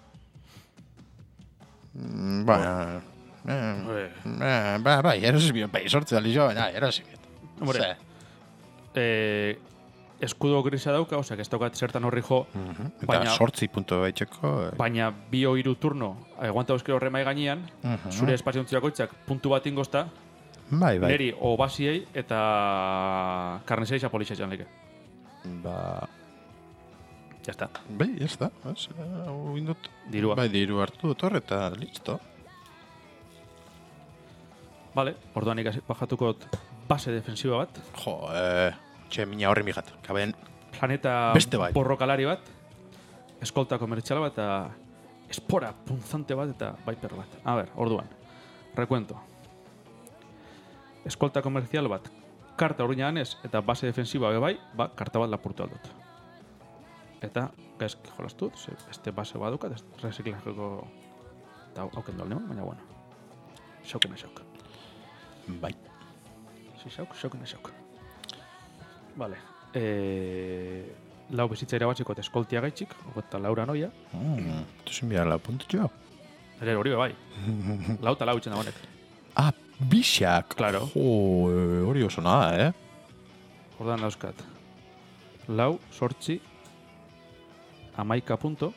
Mm, Baina... Eh, Eh. eh, ba, bai, erosi bion, bai, sortzi da lizo, baina, erosi bion. Hombre, Ze, eh, eskudo grisa dauka, osea, ez daukat zertan horri jo, Mhm. Eta baina, sortzi puntu baitxeko... baina bi o hiru turno, aguanta euskero horre mai gainean, Mhm. zure espaziontzirakoitzak puntu bat ingozta, Bai, bai. neri o basiei eta karnesei xapolixa jan leke. Ba... Ya está. Bai, ez da. Ez, hau indut... Dirua. Bai, diru hartu dut hor eta listo. Vale, orduan ikasi bajatuko base defensiba bat. Jo, eh... Txe, mina horri mijat. Kaben... Planeta Beste bai. borrokalari bat, eskolta komertziala bat, eta espora punzante bat, eta viper bat. A ber, orduan, rekuento. Eskolta komertzial bat, karta urruina ez, eta base defensiba be bai, ba, karta bat lapurtu aldut. Eta, gaizki jolastut, ze beste base bat dukat, reziklajeko, eta hauken dual neman, baina bueno. Xaukena xauk. Bai. Si xauk, xaukena xauk. Vale. Eh, lau bizitza irabatziko eta eskoltia gaitxik, eta laura noia. Mm, Tuzin bihar lau puntutxo. Ere hori be bai. Lau eta lau itzen da honek. Ah, bixak. Claro. Jo, eh, hori oso nada, eh? Ordan dauzkat. Lau, sortzi, amaika punto.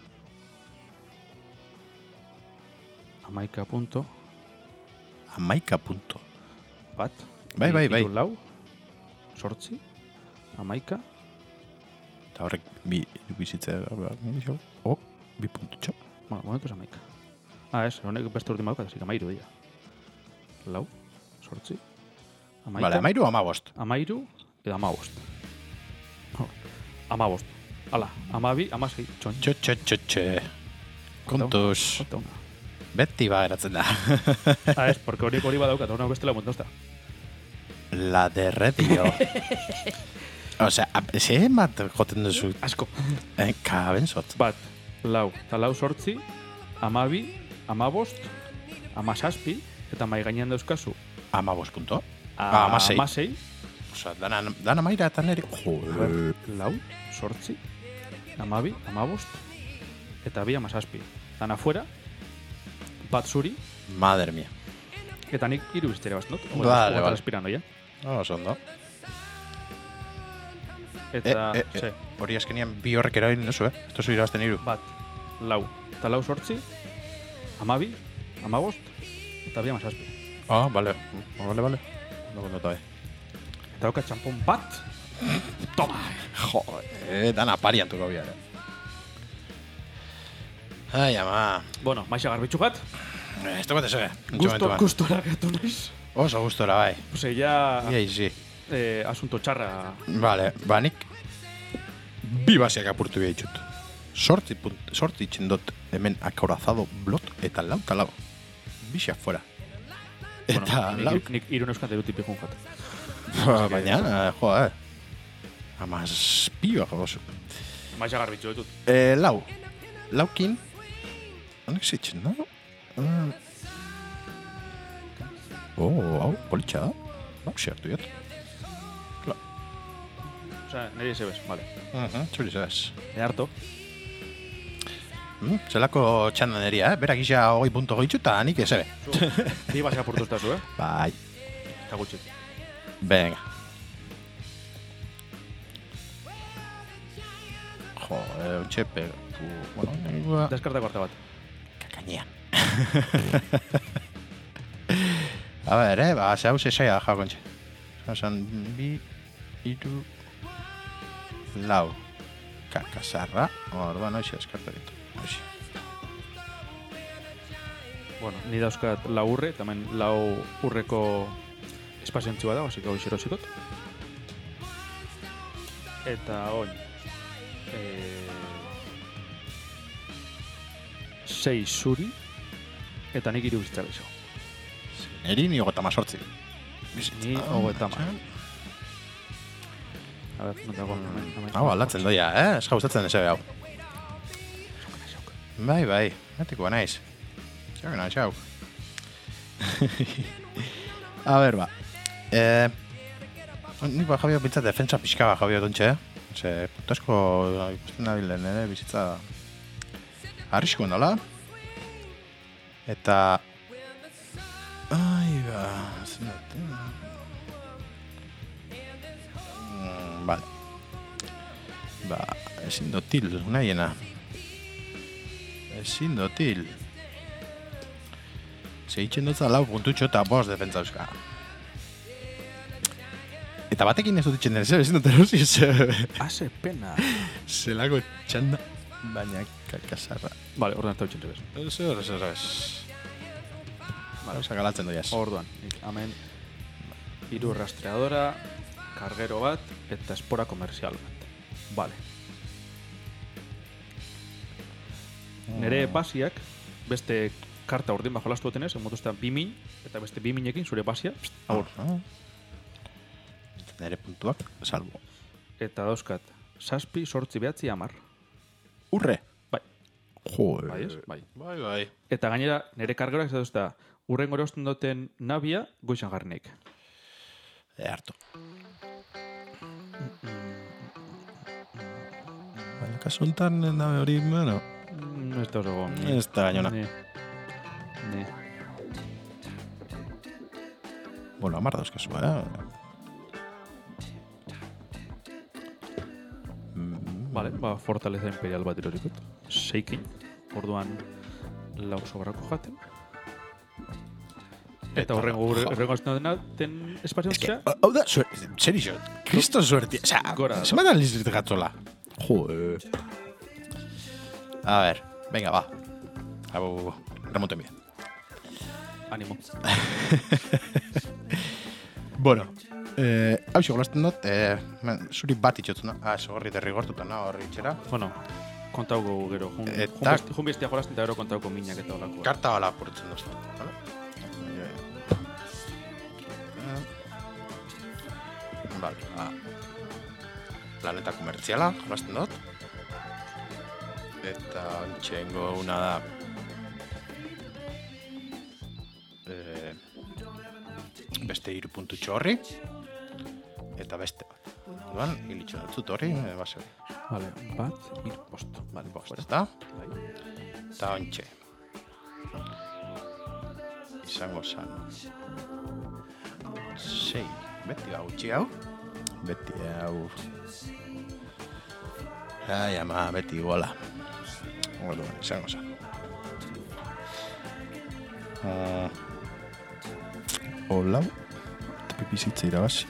Amaika punto. Amaika punto. Bat. Bai, bai, bai. Hiru lau, sortzi, amaika. Eta horrek bi bizitza... Oh, bi puntutxo. Bueno, momentuz amaika. Ah, ez, honek beste urtima dukat, así que amairu dira. Lau, sortzi, amaika. Vale, amairu ama bost. Amairu eta amabost. Oh, amabost. Hala, amabi, amasei, txon. Txo, txo, txo, txo. Kontuz. Konta una. Beti ba geratzen da. Ah, ez, porque hori hori badaukat, hori bestela montozta. La de redio. Osea, ze bat joten duzu. Asko. Eh, kabenzot. Bat, lau, eta lau sortzi, amabi, amabost, amasazpi, eta mai gainean dauzkazu. Ama bost punto. A, Ah, amasei. Amasei, Osea, dana, dana maira eta neri. Jo, lau, sortzi, amabi, amabost, eta bi amasazpi. Dana fuera, bat zuri, madre mia. eta nik hiru bizitera bat, not? Vale, vale. Respirando, ya. Oso ondo. Eta, Eh, eh, ze, eh. Hori azkenian bi horrek erabin duzu, eh? Esto zu irabazten iru. bat, lau, eta lau sortzi, amabi, amabost, eta bi amasazpi. Ah, vale. Vale, vale. No, no, bai. Eta dauka txampon bat, toma! Jo, eh, dana parian tuko biar. Ai, ama. Bueno, maixa garbitxu bat, Eh, Esto bat ez, eh? gusto, gustora gatu naiz. Oso gustora, bai. Ose, ya, Ia izi. eh, asunto txarra. Vale, ba, nik bi baseak apurtu behar ditut. Sorti, punt, sorti txindot hemen acorazado blot eta lau eta lau. Bixak fuera. Eta Bueno, lau. nik, nik irun euskante dut tipikun jat. Ba, baina, eh, jo, eh. Amaz pioa jodozu. Maixa garbitxu ditut. Eh, lau. Laukin. Honek zitzen, da? Mm. Oh, hau, politxa da. Lau xertu jat. Osea, nire eze bez, vale. Mhm, zuri zebez. E harto. Mm, zelako txandaneria, eh? Berak isa hogei punto goitzu eta nik ezebe. Bi basa portuztazu, eh? Bai. Eta gutxit. Venga. Jo, eh, untxe, pero... Bueno, nengua... Deskartako arte bat. Kakainean. A ber, eh, ba, ze hau zesaia jau kontxe. Zan, bi, iru, lau. Kakasarra. Orduan, hoxe, eskartu ditu. Hoxe. Bueno, ni dauzkat lau urre, tamen lau urreko espaziontzi bat da, osik hau xerozikot. Eta oin. Eh, sei zuri, eta nik iru bizitza gehiago. Neri ni ogota mazortzi. Ni hogeita hamar. A ver, non dago. Hau, aldatzen doia, eh? Ez gauzatzen ezebe hau. Bai, bai, metikoa naiz. Xau, nahi, xau. A ber, ba. Eh, nik ba jabio pintzat defensa pixka ba jabio dontxe, eh? Ze, puntasko ikusten nabilen, ere, bizitza arrisko nola. Eta... Ai, ba... Zenat... Mm, vale. Ba, ezin dotil, unaiena. Ezin dotil. Zeitzen dutza lau puntutxo eta bost defentza euska. Eta batekin ez dut itxen dira, ezin dut erosi, Haze pena. zelako txanda, baina kakasarra. Vale, orduan eta utxen rebez. Ez, ez, ez, ez. Vale, osa galatzen doiaz. Orduan, hemen hiru rastreadora, kargero bat, eta espora komerzial bat. Vale. Nere basiak, beste karta urdin bajo lastu dutenez, emotuztean bi min, eta beste bi minekin zure basia, aur. Ah. Nere puntuak, salbo. Eta dauzkat, saspi, sortzi, behatzi, amar. Urre! Bai. Joder. Bai, ez? Bai. Bai, bai. Eta gainera, nere kargeroak ez da, urrengo erosten duten nabia, goizan jarrinek. E hartu. Baina kasuntan, nabe hori, bueno, Mm, ez da oso gon. ez da gainona. Ne. Ne. Bueno, amar dauzkazu, eh? Vale, ba, fortaleza imperial bat irorikot. Seikin. Orduan, lau sobrako jaten. Eta horrengo horrengo azten dena, ten espaziontzea. Hau da, zer iso, kristo suertia. Osa, Gora. semana lizirit gatzola. Joder. A ver, venga, va. Hau, remonten bide. Animo. Bueno, eh, hau xogolazten dut, eh, men, zuri bat itxotzuna. Ah, eso horri derrigortuta na, horri itxera. Bueno, kontauko gero. Jun, Eta- jun bestia jolazten eta gero kontauko minak eta olako. Karta bala apurtzen dut. Vale? Vale, ba. Planeta komertziala, jolazten dut. Eta ontsengo una da. Eh, beste hiru puntutxo horri. Eta beste bat. Orduan, hilitxo dut horri, eh, base hori. Vale, bat, hiru, bost. Vale, Bost, bost. ezta? Eta ontxe. Izango zan. Sei. Beti hau utxi hau. Beti hau. Ai, ama, beti iguala. Orduan, izango zan. Uh, Olau. Eta pipizitza irabazi.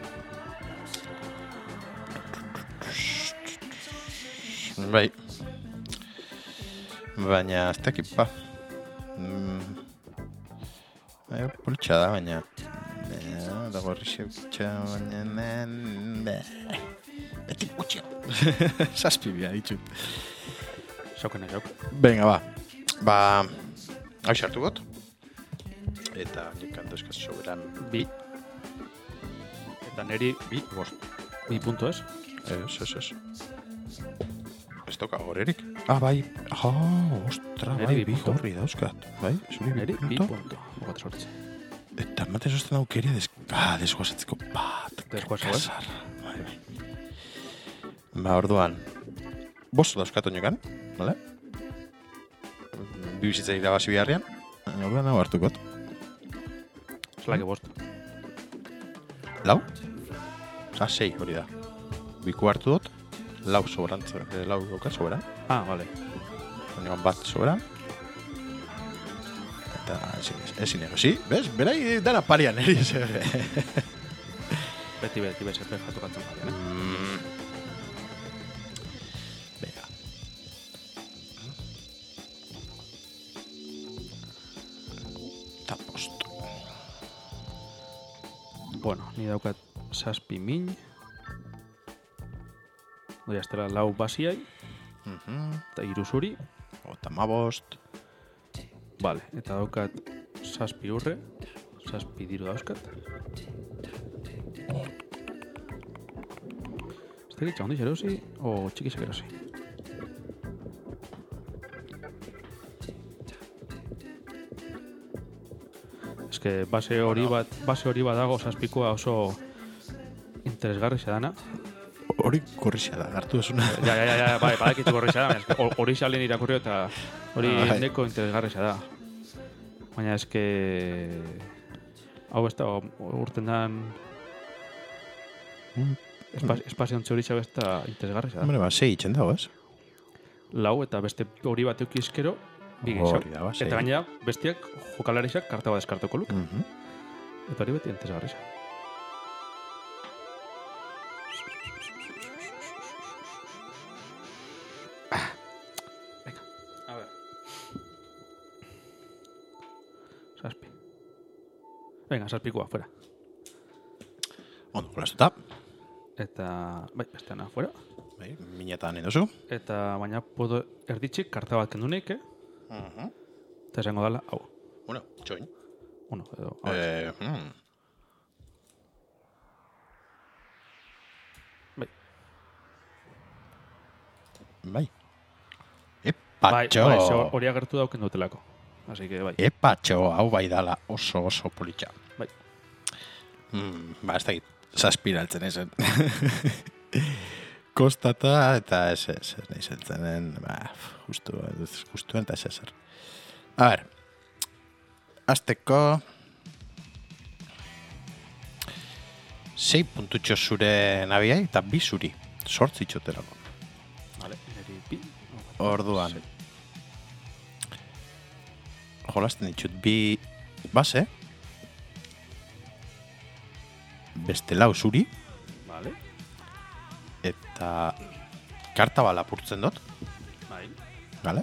Bai. Baina, ez dakit, ba. Mm. Bai, politxa da, baina... Baina, da gorri xeukitxa, baina... Beti gutxia. Zazpi bia ditut. Saukena jauk. Venga, ba. Ba... Hau xartu got. Eta, jekanto eskaz soberan... Bi. Eta neri, Bi, bost. bi punto ez. Ez, ez, ez. Ez toka gorerik. Ah, bai. Ah, ostra, Neri bai, bi bi punto. gorri dauzkat. Bai, zuri bi Neri, bi punto. punto. Bogat sortzi. Eta ematen zozten aukeria des... Ah, desguazatzeko bat. Desguazo, eh? Kasar. Bai, bai. Ba, orduan. Bost dauzkat oinokan, vale? Bi bizitza irabazi biharrian. Orduan hau hartukot. Zelake bost. Lau? Ah, sei hori da. Biku hartu dut. Lau sobrantza. Eh, lau doka sobran. Ah, vale. Oinokan bat sobran. Eta ezin, ezin erosi. Bez? Berai dana parian, eri. Beti, beti, beti, beti, jatu kantzen badian, eh? Mm. Venga. Eta post. Bueno, ni daukat saspi min. Doi astela lau basiai, Mhm. eta hiru zuri. Ota mabost. Vale, eta daukat saspi urre, saspi diru dauzkat. Ez dakit txagundiz erosi, o txikizak erosi. Ez que base hori bat, base hori bat dago saspikoa oso interesgarri dana. Hori korrixia da, hartu esuna. Ja, ja, ja, ja, bai, badakitzu gorri da, baina eske hor- hori xalen irakurri eta hori Ah, bai. neko interesgarri da. Baina eske... Hau ez da, urten dan... Espaziontze hori xabez eta interesgarri da. Hombre, ba, sei itxen dago, ez? Lau eta beste hori bat eukizkero, bi gehiago. Hori da, ba, sei. Eta gaina bestiak jokalarixak karta bat deskartoko luk. Mhm. Eta hori beti interesgarri za. Venga, a ver. Zazpi. Venga, zazpikoa, fuera. Ondo, jolastuta. Eta, bai, besteana, fuera. Bai, minetan edozu. Eta baina podo erditxik karta bat kendu neik, eh? Mhm. Eta esango dala, hau. Bueno, txoin. Uno, edo, hau. Eh, hmm. Bai. Bai. Bai, Epatxo. bai, ze hori agertu dauken dutelako. Así que, bai. Epatxo, hau bai dala oso oso politxa. Bai. Hmm, ba, ez dakit, zazpiraltzen ezen. Kostata eta ez ez, ez nahi zentzenen, ba, justu, justuen eta ez ezer. A ber, azteko sei puntutxo zure nabiai eta bi zuri, sortzi txoterako. Vale, neri bi. Orduan, jolasten ditut bi base, beste lau zuri, Vale. eta karta bat lapurtzen dut, Bai. gale?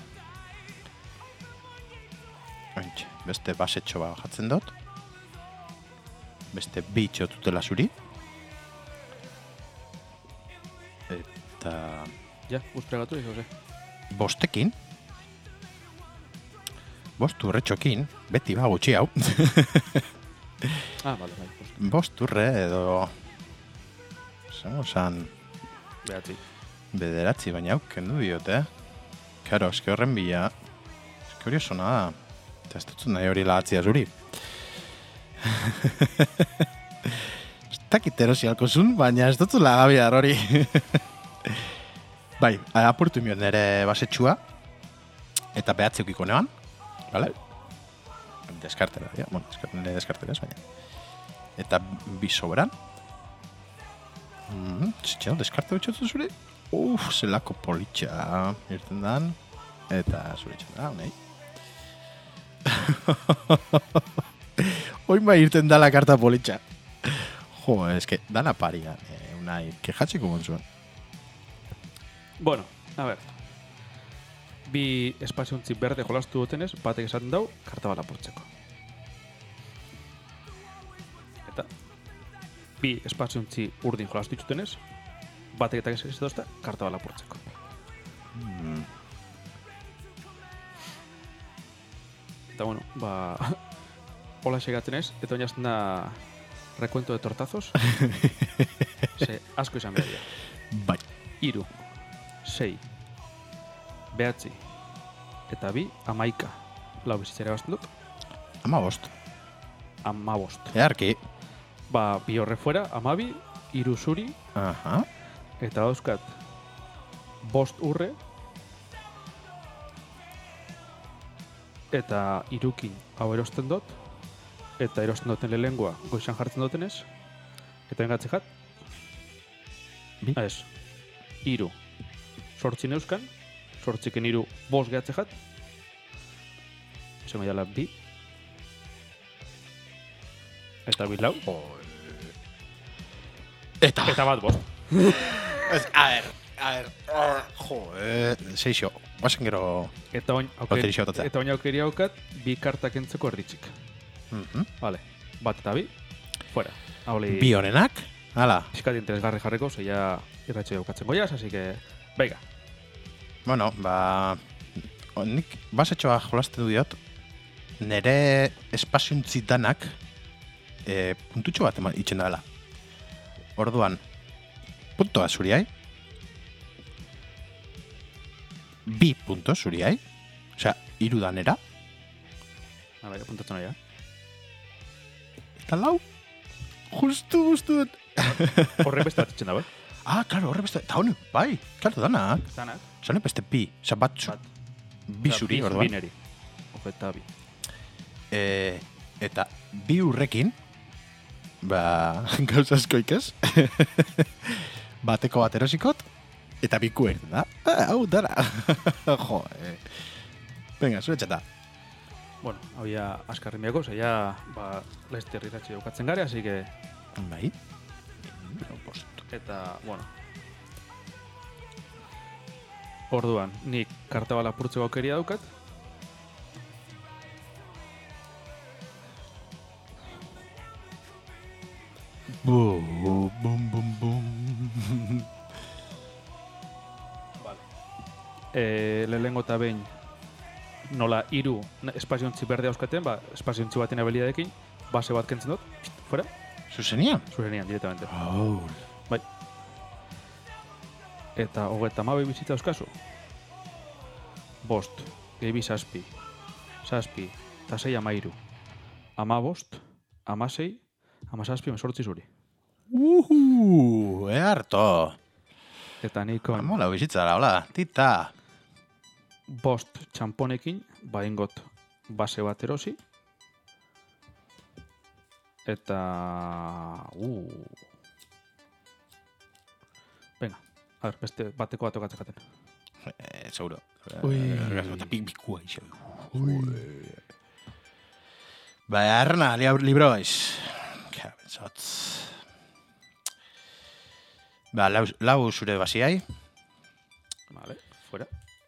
Ointxe, beste basetxo bat jatzen dut, beste bi txotutela zuri, eta Ja, guzpregatu izo, ze. bostekin, bost urretxokin, beti ba gutxi hau, Ah, vale, bai, just. bost urre edo, zango zan, Behatzi. bederatzi baina hau kendu diote. Karo, eske horren bila, eske hori oso da, eta ez dutzu nahi hori lagatzia zuri. Ez dakit erosi alkozun, baina ez dutzu lagabiar hori. Bai, apurtu mion nire basetxua, eta behatzi eukiko neban, gale? Deskartera, ja, bueno, deskartera, deskartera ez, baina. Eta bi sobran. Mm, Zitxeo, deskarte betxotu zure? Uf, zelako politxa irten dan. Eta zure txan da, honei. Oin bai irten da la karta politxa. Jo, eske, dana parian, eh, unai, kejatxeko gontzuen. Bueno, a ver. Bi espaziontzi berde jolastu dutenez, batek esaten dau, karta bat lapurtzeko. Eta bi espaziontzi urdin jolastu ditutenez, batek eta ez dozta, karta bat lapurtzeko. Mm. Eta bueno, ba... hola segatzen ez, eta oinazten da recuento de tortazos. Ze asko izan behar dira. Bai. Iru, sei, behatzi, eta bi, amaika. Lau bizitzera bazten dut, Ama bost. amabost. Earki. Ba, bi horre fuera, amabi, iru zuri, Aha. eta dauzkat bost urre, eta irukin hau erosten dut, eta erosten duten lehengoa goizan jartzen dutenez, eta engatze jat, Bi? ez, iru, sortzi neuzkan, sortziken iru bost gehatze jat, esan dela bi, eta bi lau, Eta, eta bat bost. Ez, a ver, a ver, oh, jo, eh, seixo, guazen gero, Eta oin, Loteri xotatzea. eta oin aukeri haukat, bi kartak entzeko erditxik. mhm. Vale, bat eta bi, fuera. Hauli, Bi honenak, hala, pixkat interesgarri jarreko, zeia irratxe daukatzen goiaz, así que, venga. bueno, ba, o, nik basetxoa jolasten du diot, nere espaziontzi danak e, puntutxo bat eman itxen dela. Orduan, puntoa zuriai, bi punto zuriai, osea, hiru danera, A ver, apuntatzen nahi, eta lau, justu guztuen. Horre beste bat itxen da, bai? Ah, claro, horre beste, eta honi, bai, claro, danak, Zanak. zane beste bi, osea, bat, zu- Bat. bi zuri, orduan. Bineri. Ojo, eta bi. E, eta bi urrekin, ba, gauza asko ikaz. Bateko bat erosikot, eta biku egiten da. Ah, hau dara. Jo, eh. Venga, zure txata. Bueno, hau ya askarri miako, ze ya, ba, Leicester iratxe daukatzen gare, así que... Bai. Post. Eta, bueno... Orduan, nik kartabala purtzeko aukeria daukat. Bum, bum, bum, bum. Vale. E, lehengo eta behin nola hiru espaziontzi berde auskaten, ba, espaziontzi baten abilidadekin, base bat kentzen dut, fuera? Zuzenian? Zuzenian, directamente. Oh. Bai. Eta hogeita hamabi bizitza euskazu. Bost, gehi zazpi, zazpi, eta sei amairu. Ama bost, ama sei, ama zazpi, mesortzi zuri. Uhu, e harto. Eta nikon... Mola bizitzara, hola, tita. Bost txamponekin, baingot base bat erosi. Eta... Uh. Venga, a ver, beste bateko bat tokatzen jaten. Eh, seguro. Ui. Eta pikbikua iso. Ba, arna, libroiz. Ka, bentsatz. Ba, lau, lau zure basiai. Vale, fuera.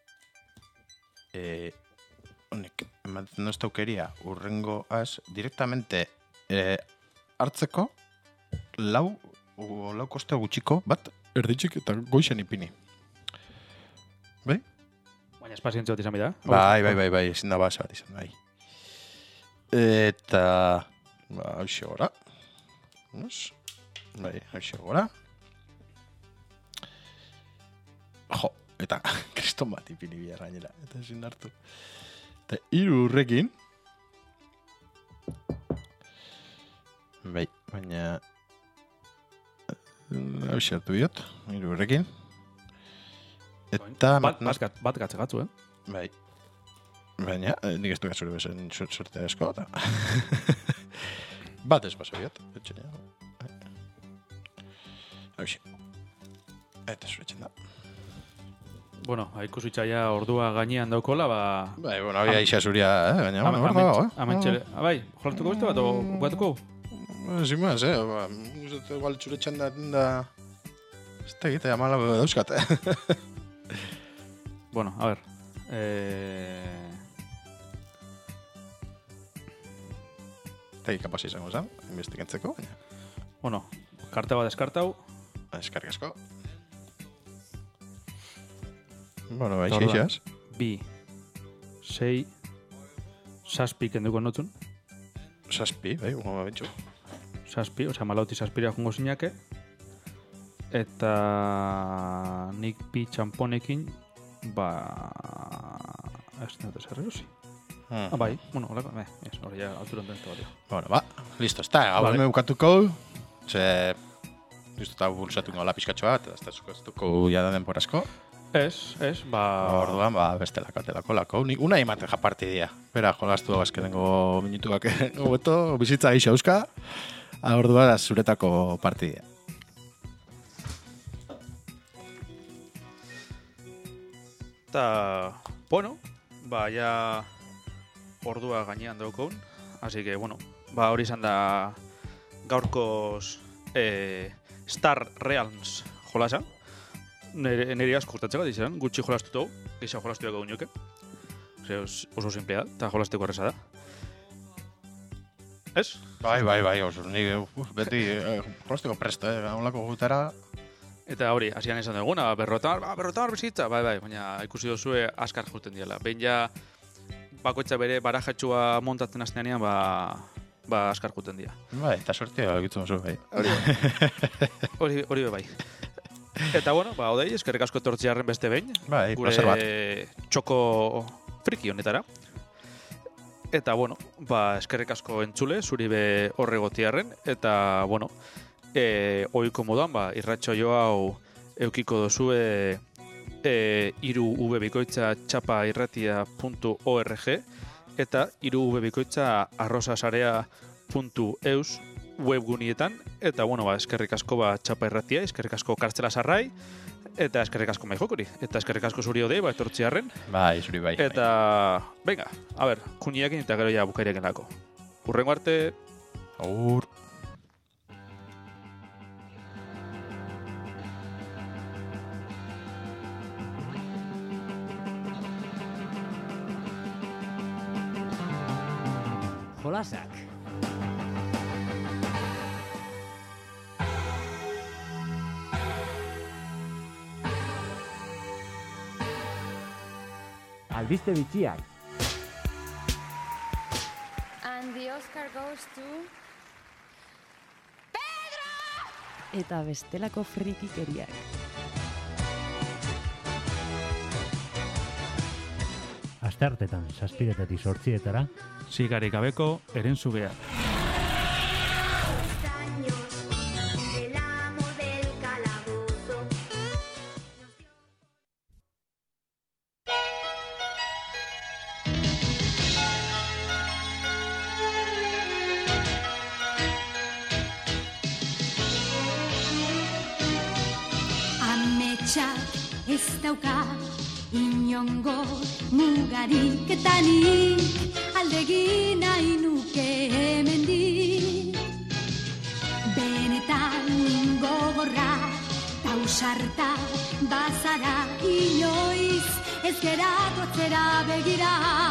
Eh, honek, ematen dozta aukeria, urrengo az, directamente eh, hartzeko, lau, o, lau koste gutxiko, bat, erditxik eta goixen ipini. Bai? Baina espazientzi bat izan bida. Bai, bai, bai, bai, ezin da base bat izan, bai. Eta, ba, hauxe gora. Nos? Bai, hauxe gora. Jo, eta kriston bat ipini bihar gainera, eta ezin hartu. Eta hiru urrekin, bai, baina hauxe hartu diot, hiru urrekin. Eta... Bat, bat, bat gatze gatzu, eh? Bai. Baina, nik ez du gatzure bezen suerte asko, eta... Bat ez paso biot, etxenea. Hauxe. Eta zuretzen da. Bueno, haikusitza ja ordua gainean daukola, ba... Bai, bueno, habia isa zuria, eh? Baina, bueno, hor dago, eh? Amentxele, bai, jolatuko beste bat, o bukatuko? Sin más, eh? Ba, guztetu igual zuretzen da... da... Ez da egite, amala dauzkat, eh? Bueno, a ver. Eh... Tegi kapasi izango zen, investikentzeko, baina... Bueno, karta bat eskartau. Eskarrik asko. Bueno, bai, xeixas. Bi, sei, saspi kenduko notzun. Saspi, bai, ungo babentxu. Saspi, osea, malauti saspira jungo zinake. Eta nik bi txamponekin, ba... Ez dut ez erreosi. Hmm. Ah, bai, bueno, holako, eh, ez, hori ja altura entente bat. Bueno, ba, listo, ez da, hau Vale. vale. Bukatuko, ze... Justo eta bulsatu ingo lapiskatxo bat, eta ez da zuko ja da denporazko. Ez, ez, ba... Orduan, ba, beste lakatelako lako. Nik una imaten ja partidia. Bera, jolastu azkenengo minutuak gobeto, bizitza gixo euska. Orduan, zuretako partidia. Eta, bueno, ba, ja ordua gainean daukaun. Así que, bueno, ba, hori izan da gaurkoz eh, Star Realms jolasa. Nere, nere asko gustatzen bat izan, gutxi jolastu dugu, gisa jolastu dago guinoke. Ose, oso simplea da, eta jolasteko erreza da. Ez? Bai, bai, bai, oso, ni uf, beti eh, jolasteko presto, eh, onlako gutera. Eta hori, hasian izan duguna, berrotar, ba, berrotar bizitza, bai, bai, baina ikusi duzue askar juten diela. Behin ja, bakoitza bere barajatxua montatzen aztenean, ba, ba askar juten dira. Bai, eta sortia egitzen oso, bai. Hori, hori bai. Eta bueno, ba, odei, eskerrik asko etortziarren beste behin. Bai, placer bat. Gure txoko friki honetara. Eta bueno, ba, eskerrik asko entzule, zuri be horregotiarren. Eta bueno, e, oiko moduan, ba, irratxo jo hau eukiko dozue e, iru ubebikoitza txapa irratia puntu org eta iru ubebikoitza arrosasarea puntu eus webgunietan, eta, bueno, ba, eskerrik asko ba, txapa irratia, eskerrik asko kartzela sarrai, eta eskerrik asko maijokuri, eta eskerrik asko zuri odei, ba, etortziarren. Bai, zuri bai. Eta, venga, a ber, kuniakin eta gero ja bukairiakin lako. Urrengo arte... Aur. Jolasak. Albiste bitxiak. And the Oscar goes to... Eta bestelako frikikeriak. Asteartetan, zazpiretatik sortzietara, Zigarik gabeko erentzugeak. Ametsak ez dauka inongo mugarik eta nik aldegin nahi nuke hemendik. Benetan gogorra tausarta bazara inoiz ez geratu atzera begira.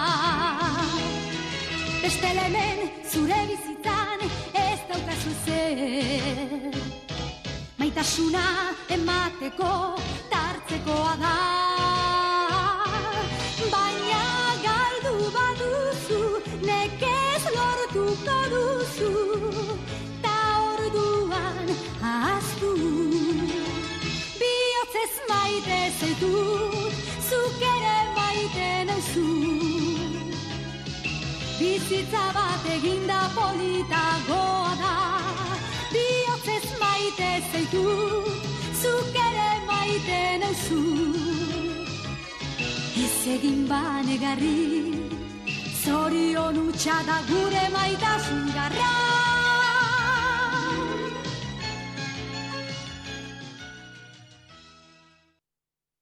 Bestela hemen zure bizitzan ez daukazu zer. Maitasuna emateko tartzekoa da. Baina galdu baduzu, nekez lortuko duzu, ta orduan ahaztu. Bihotzez maite zaitu, zuk ere maite nauzu. Bizitza bat eginda politagoa da. Bihotzez maite zaitu, zuk ere maite nauzu. Ez egin banegarri, zorion utxa da gure maitasun garra.